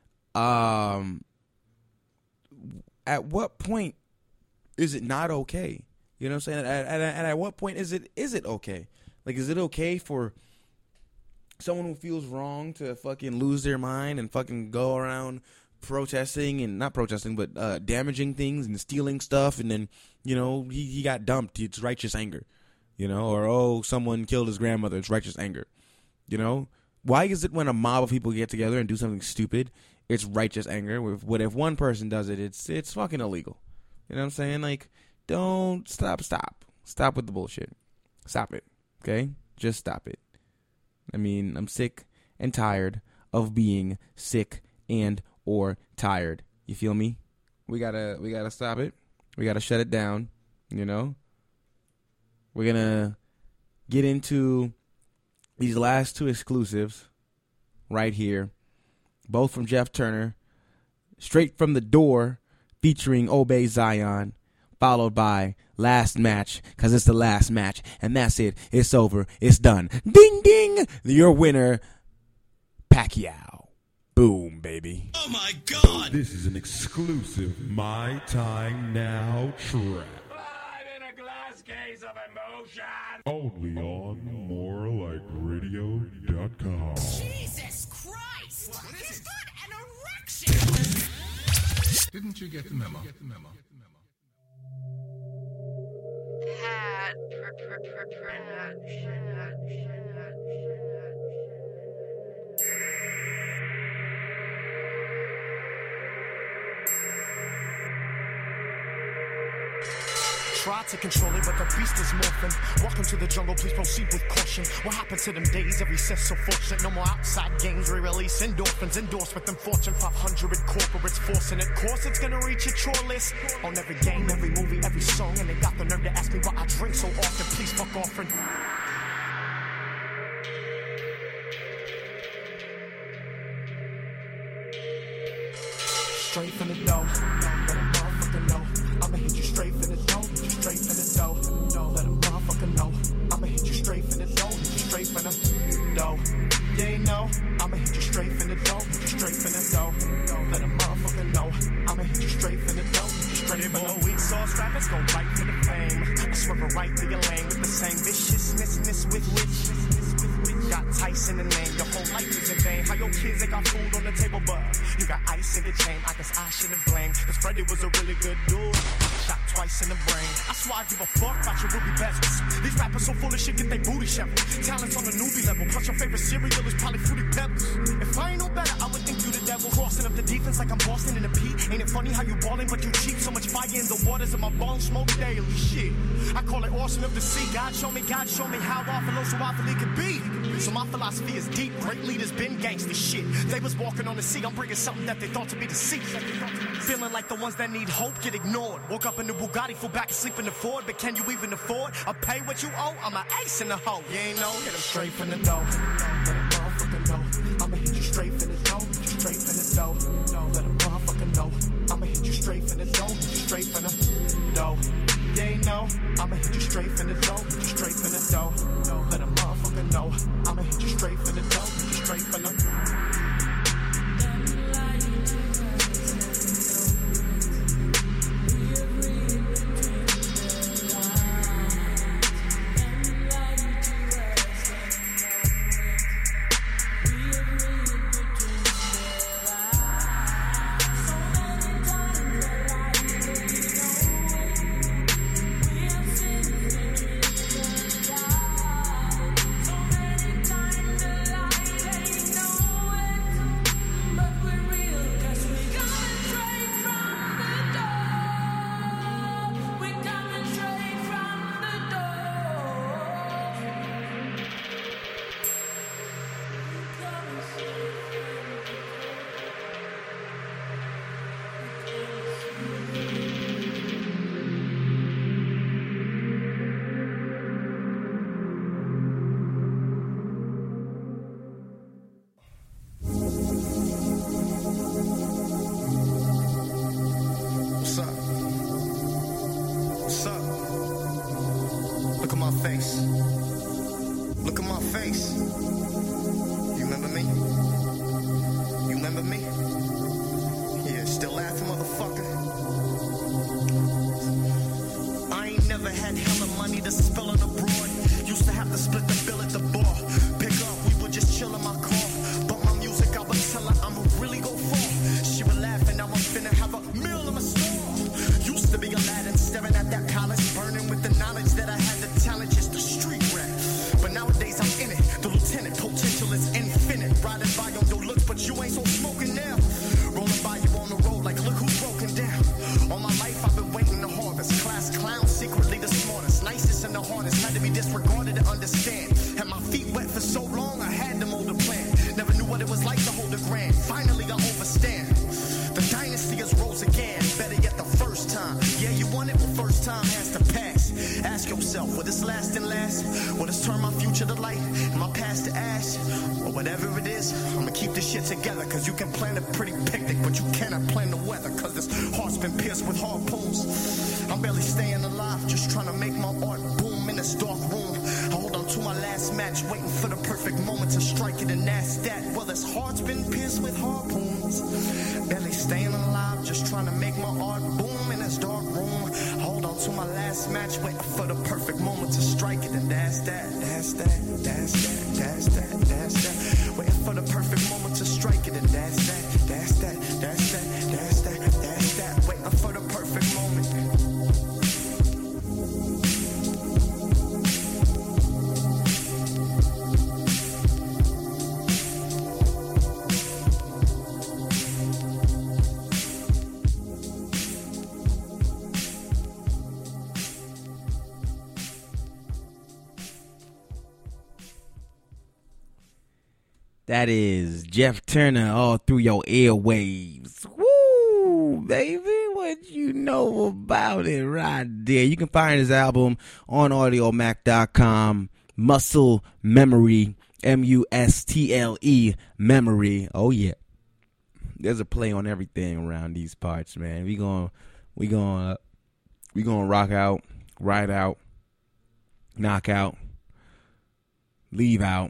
At what point is it not okay? You know what I'm saying? And at what point is it okay? Like, is it okay for someone who feels wrong to fucking lose their mind and fucking go around protesting and not protesting, but damaging things and stealing stuff, and then, you know, he got dumped. It's righteous anger, you know, or, oh, someone killed his grandmother. It's righteous anger, you know. Why is it when a mob of people get together and do something stupid, it's righteous anger? What if one person does it? It's fucking illegal. You know what I'm saying? Like, don't stop with the bullshit. Stop it, okay? Just stop it. I mean, I'm sick and tired of being sick and or tired. You feel me? We gotta stop it. We gotta shut it down. You know? We're gonna get into these last two exclusives right here. Both from Jeff Turner. Straight from the door, featuring Obey Zion. Followed by Last Match, because it's the last match. And that's it. It's over. It's done. Ding, ding. Your winner, Pacquiao. Boom, baby. Oh, my God. This is an exclusive My Time Now track. Only on morelikeradio.com. Jesus Christ! He's got an erection! Didn't you get the memo? Pat Try to control it, but the beast is morphing. Welcome to the jungle, please proceed with caution. What happened to them days of recess so fortunate? No more outside games, re-release endorphins. Endorsed with them Fortune 500 corporates forcing it. Course it's gonna reach your chore list. On every game, every movie, every song. And they got the nerve to ask me why I drink so often. Please fuck off and... Straight from the dough, let a motherfucker know. I'ma hit you straight from the dough, hit you straight from the dough. Let a motherfucker know. I'ma hit you straight from the dough, hit you straight from the dough. Yeah, you know. I'ma hit you straight from the dough, hit you straight from the dough. Let a motherfucker know. I'ma hit you straight from the dough, hit you straight from the weak sauce rappers go right for the fame. I swerve right through your lane with the same viciousness with which. Got Tyson in the name, your whole life is in vain. How your kids, they got food on the table, but you got ice in the chain. I guess I shouldn't blame, cause Freddie was a really good dude. Shot twice in the brain. I swear I give a fuck about your ruby bezels. These rappers so full of shit, get they booty shoveled. Talent's on the newbie level, plus your favorite cereal is probably Fruity Pebbles. If I ain't no better, I would think you the devil. Crossing up the defense like I'm Boston in the P. Ain't it funny how you ballin', but you cheap? So much fire in the waters of my bones, smoke daily. Shit, I call it awesome of the sea. God show me how awful so awful it could be. So my philosophy is deep. Great leaders been gangsta shit. They was walking on the sea. I'm bringing something that they thought to be deceit. Feeling like the ones that need hope get ignored. Woke up in the Bugatti, flew back and sleep in the Ford. But can you even afford? I'll pay what you owe. I'm an ace in the hole. You ain't know? Hit 'em straight from the dough. Let a motherfucker know. I'ma hit you straight from the dough. Hit you straight from the dough. Let a motherfucker know. I'ma hit you straight from the dough. Hit you straight from the dough. You ain't know? I'ma hit you straight from the dough. Hit you straight from the dough. Let a motherfucker know. I'ma hit you straight from the dough. Hit you straight from the face. Look at my face. You remember me? You remember me? Yeah, still laughing, motherfucker. I ain't never had hella money to spill on abroad. Used to have to split the bill at the bar. Pick up, we would just chill in my car. But my music, I would tell her I'ma really go far. She would laugh and now I'm finna have a meal in my store. Used to be Aladdin, staring at that palace, burning with the knowledge that I had the talent, just the street rap. But nowadays I'm in it, the lieutenant, potential is infinite. Riding by on your looks, but you ain't so smoking now. Rolling by you on the road like, look who's broken down. All my life I've been waiting to harvest. Class clown, secretly the smartest, nicest and the hardest. Had to be disregarded to understand. Had my feet wet for so long, I had to mold a plan. Never knew what it was like to hold a grand. Finally I overstand. The dynasty is rose again. Better yet the first time. Yeah, you won it, but first time has to pass. Ask yourself, will this last and last? Will this turn my future to light and my past to ash? Or whatever it is, I'ma keep this shit together. Cause you can plan a pretty picnic, but you cannot plan the weather. Cause this heart's been pierced with harpoons. I'm barely staying alive, just trying to make my art boom in this dark room. I hold on to my last match, waiting for the perfect moment to strike it, and that's that. Well, this heart's been pierced with harpoons. Barely staying alive, just trying to make my art boom in this dark room. I hold on to my last match, waiting for the perfect moment to strike it, and that's that, that's that, that's that, that's that, that's that. Waiting for the perfect moment to strike it, and that's that, that's that, that's that, that's that, that's that. Waiting for the perfect moment. That is Jeff Turner all through your airwaves. Woo, baby. What you know about it right there. You can find his album on audiomac.com. Muscle Memory. M-U-S-T-L-E. Memory. Oh, yeah. There's a play on everything around these parts, man. We gonna rock out, ride out, knock out, leave out,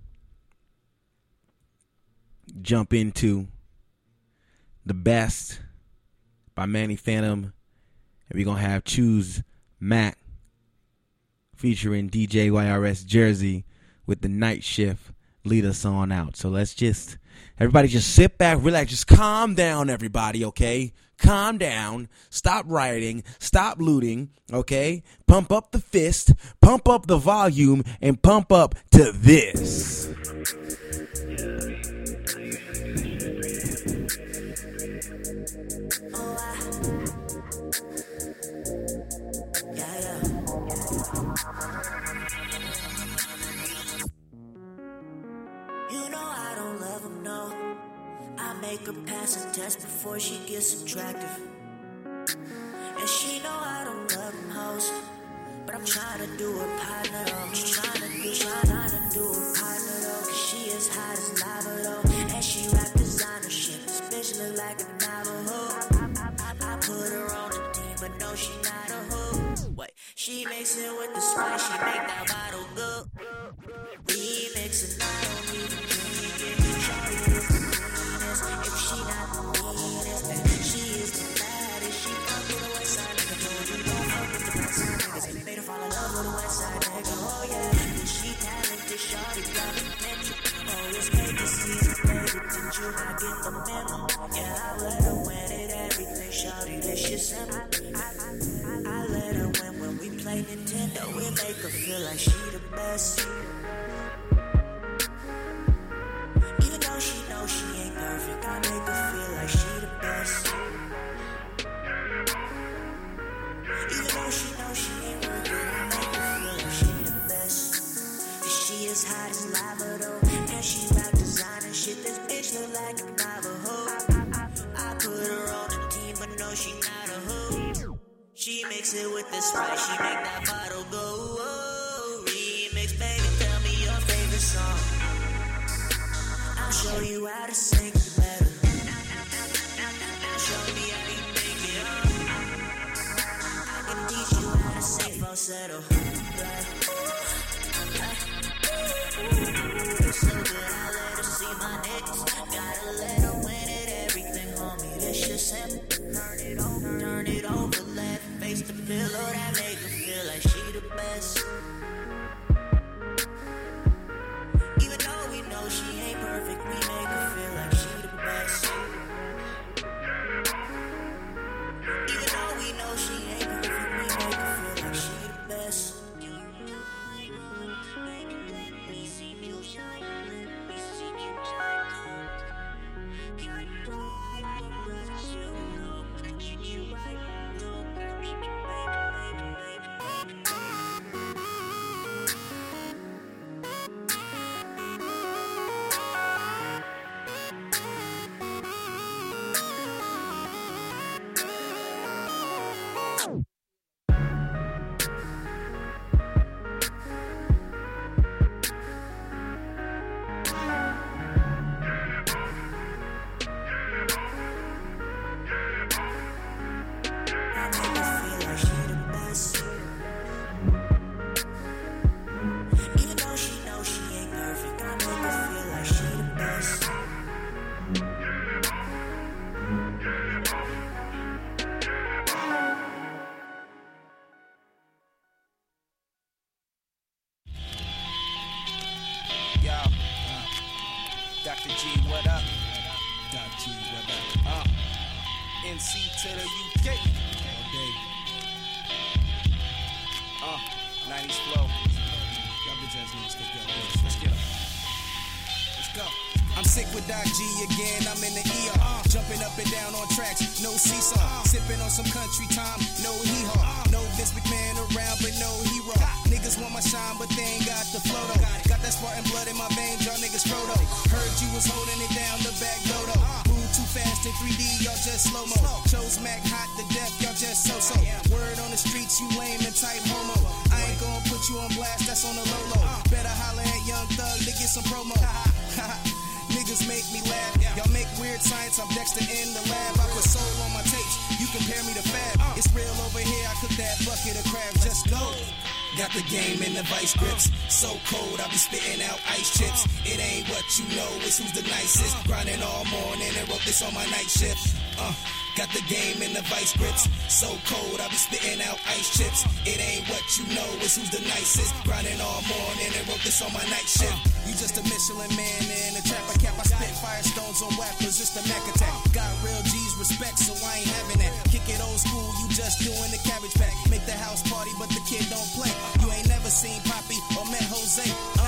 jump into the best by Manny Phantom, and we're gonna have Choose Mac featuring DJ YRS Jersey with the Night Shift lead us on out. So let's just everybody just sit back, relax, just calm down, everybody, okay? Calm down, stop rioting, stop looting, okay? Pump up the fist, pump up the volume, and pump up to this. You know I don't love him, no. I make her pass a test before she gets attractive. And she know I don't love him, hoes. But I'm trying to do her partner, though. I'm just trying to do her partner, though. Cause she is hot as lava, though. And she rap designer shit. This bitch look like a Navajo. I put her on the team, but no, she not a hoe. Wait, she mix it with the spice, she make that bottle go. Remix and I don't even drink it. Shawty is the meanest. If she not the meanest, then she is the baddest. She fuck with the west side nigga. Told you don't fuck with the west side niggas. Made her fall in love with the west side nigga. Oh yeah, she talented. Shawty got potential. Oh, it's making season, baby. Didn't you not get the memo? Yeah, I let her win it. Everything, shawty, this shit simple. I let her win when we play Nintendo. We make her feel like she the best. Even though she knows she ain't perfect, I make her feel like she the best. Even though she knows she ain't worth it, I make her feel like she the best. Cause she is hot as lava though, and she rap designer shit. This bitch look like a Navajo. I put her on the team, but no, she not a hoe. She mix it with the Sprite, she make that bottle go. Oh, remix, baby, tell me your favorite song. I'll show you how to sing it better. Now show me how you make it, I can teach you how to sing falsetto. Like, Dr. G, what up? Dr. G, what up? NC to the UK. All day. 90s flow. Y'all bitch ass niggas take that bitch. Let's get 'em. Let's go. I'm sick with Doc G again, I'm in the ER. Jumping up and down on tracks, no seesaw. Sipping on some country time, no hee-haw. No Vince McMahon around, but no hero. Niggas want my shine, but they ain't got the flow though. Got that Spartan blood in my veins, y'all niggas Frodo. Heard you was holding it down the back dodo. Moved too fast in 3D, y'all just slow-mo. Chose Mac hot to death, y'all just so-so. Word on the streets, you lame and type homo. I ain't gonna put you on blast, that's on the low-low. Better holler at Young Thug to get some promo. Niggas make me laugh. Y'all make weird science. I'm Dexter in the lab. I put soul on my tapes. You compare me to Fab. It's real over here. I cook that bucket of crab. Just go. Got the game in the vice grips. So cold, I be spitting out ice chips. It ain't what you know, it's who's the nicest. Grinding all morning and wrote this on my night shift. Got the game in the vice grips. So cold, I be spitting out ice chips. It ain't what you know, it's who's the nicest. Grinding all morning and wrote this on my night shift. You just a Michelin man in a trap. I cap, I spit firestones on rappers, it's the Mac attack. Got real G's respect, so I ain't having that. Kick it old school, you just doing the cabbage patch. Make the house party, but the kid don't play. You ain't never seen Poppy or met Jose.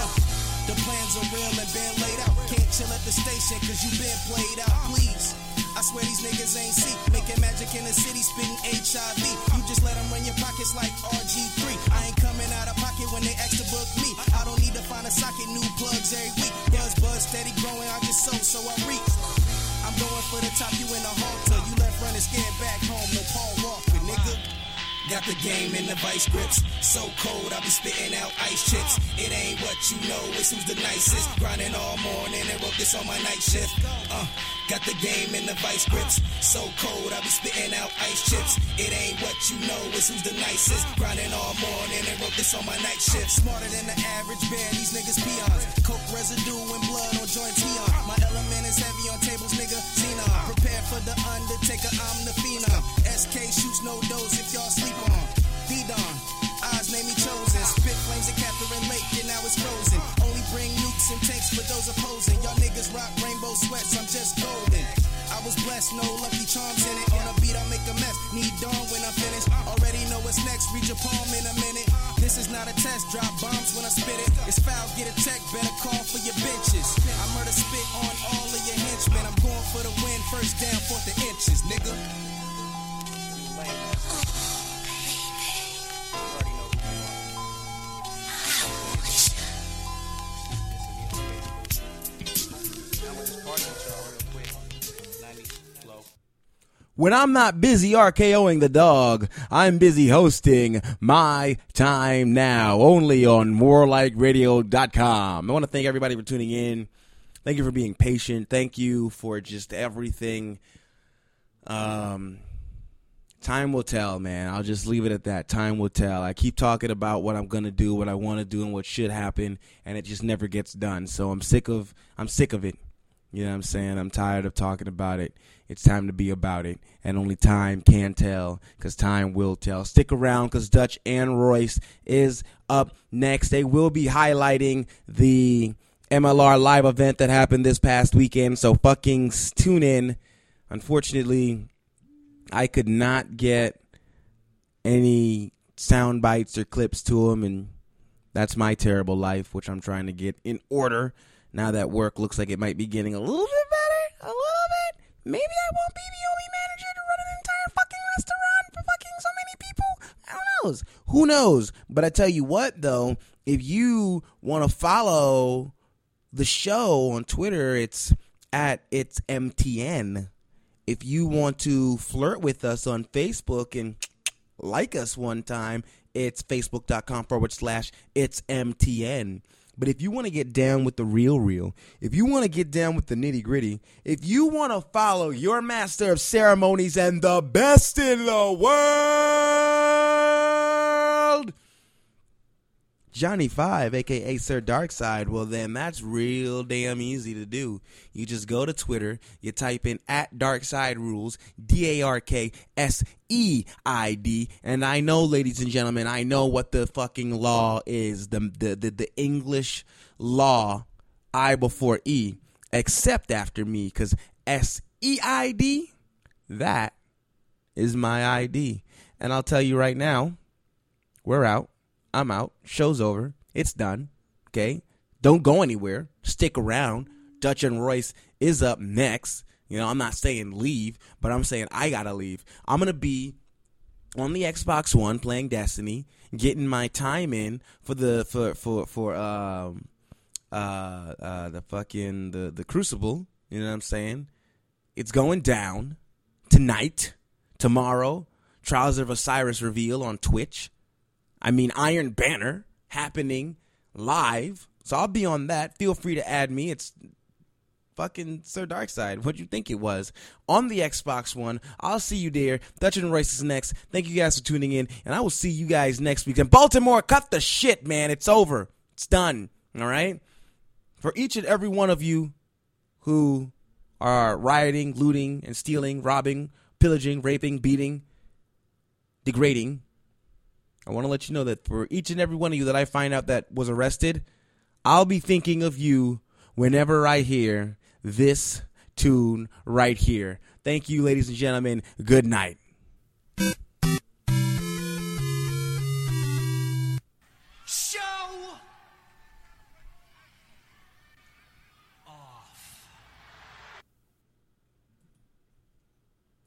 The plans are real and been laid out. Can't chill at the station, cause you been played out, please. I swear these niggas ain't see. Making magic in the city, spitting HIV. You just let them run your pockets like RG3. I ain't coming out of pocket when they ask to book me. I don't need to find a socket, new plugs every week. Buzz, steady growing, I just so I reach. I'm going for the top, you in the halter. You left running scared back home, no Paul Walker, nigga. Got the game in the vice grips. So cold, I be spitting out ice chips. It ain't what you know, it's who's the nicest. Grinding all morning and wrote this on my night shift. Got the game in the vice grips. So cold, I be spitting out ice chips. It ain't what you know, it's who's the nicest. Grinding all morning and wrote this on my night shift. Smarter than the average bear, these niggas peons. Coke residue and blood on joints heon. My element is heavy on tables, nigga. Xenon. Prepare for the Undertaker, I'm the phenom. SK shoots no dose if y'all sleep on. D-Don, eyes name me chosen. Spit flames in Catherine Lake, and now it's frozen. Only bring nukes and tanks for those opposing. Y'all niggas rock rainbow sweats, I'm just golden. I was blessed, no lucky charms in it. On a beat, I make a mess. Need dawn when I'm finished. Already know what's next. Read your palm in a minute. This is not a test. Drop bombs when I spit it. It's foul, get a tech. Better call for your bitches. I murder spit on all of your henchmen. I'm going for the win. First down, 4th and inches, nigga. When I'm not busy RKOing the dog, I'm busy hosting My Time Now, only on morelikeradio.com. I want to thank everybody for tuning in. Thank you for being patient. Thank you for just everything. Time will tell, man. I'll just leave it at that. Time will tell. I keep talking about what I'm going to do, what I want to do, and what should happen, and it just never gets done. So I'm sick of it. You know what I'm saying? I'm tired of talking about it. It's time to be about it. And only time can tell, because time will tell. Stick around, because Dutch and Royce is up next. They will be highlighting the MLR live event that happened this past weekend, so fucking tune in. Unfortunately, I could not get any sound bites or clips to them, and that's my terrible life, which I'm trying to get in order. Now that work looks like it might be getting a little bit better, a little bit. Maybe I won't be the only manager to run an entire fucking restaurant for fucking so many people. I don't know. Who knows? But I tell you what, though, if you want to follow the show on Twitter, it's at itsmtn. If you want to flirt with us on Facebook and like us one time, it's facebook.com/itsmtn. But if you want to get down with the real, if you want to get down with the nitty-gritty, if you want to follow your master of ceremonies and the best in the world, Johnny 5, a.k.a. Sir Darkside, well, then that's real damn easy to do. You just go to Twitter, you type in @DarksideRules, DARKSEID, and I know, ladies and gentlemen, I know what the fucking law is, the English law, I before E. except after me, because SEID, that is my ID. And I'll tell you right now, we're out. I'm out. Show's over. It's done. Okay? Don't go anywhere. Stick around. Dutch and Royce is up next. You know, I'm not saying leave, but I'm saying I gotta leave. I'm gonna be on the Xbox One playing Destiny, getting my time in for the Crucible. You know what I'm saying? It's going down tonight, tomorrow. Trials of Osiris reveal on Twitch. I mean, Iron Banner happening live. So I'll be on that. Feel free to add me. It's fucking Sir Darkside. What'd you think it was? On the Xbox One. I'll see you there. Dutch and Royce is next. Thank you guys for tuning in. And I will see you guys next week. And Baltimore, cut the shit, man. It's over. It's done. All right? For each and every one of you who are rioting, looting, and stealing, robbing, pillaging, raping, beating, degrading, I want to let you know that for each and every one of you that I find out that was arrested, I'll be thinking of you whenever I hear this tune right here. Thank you, ladies and gentlemen. Good night.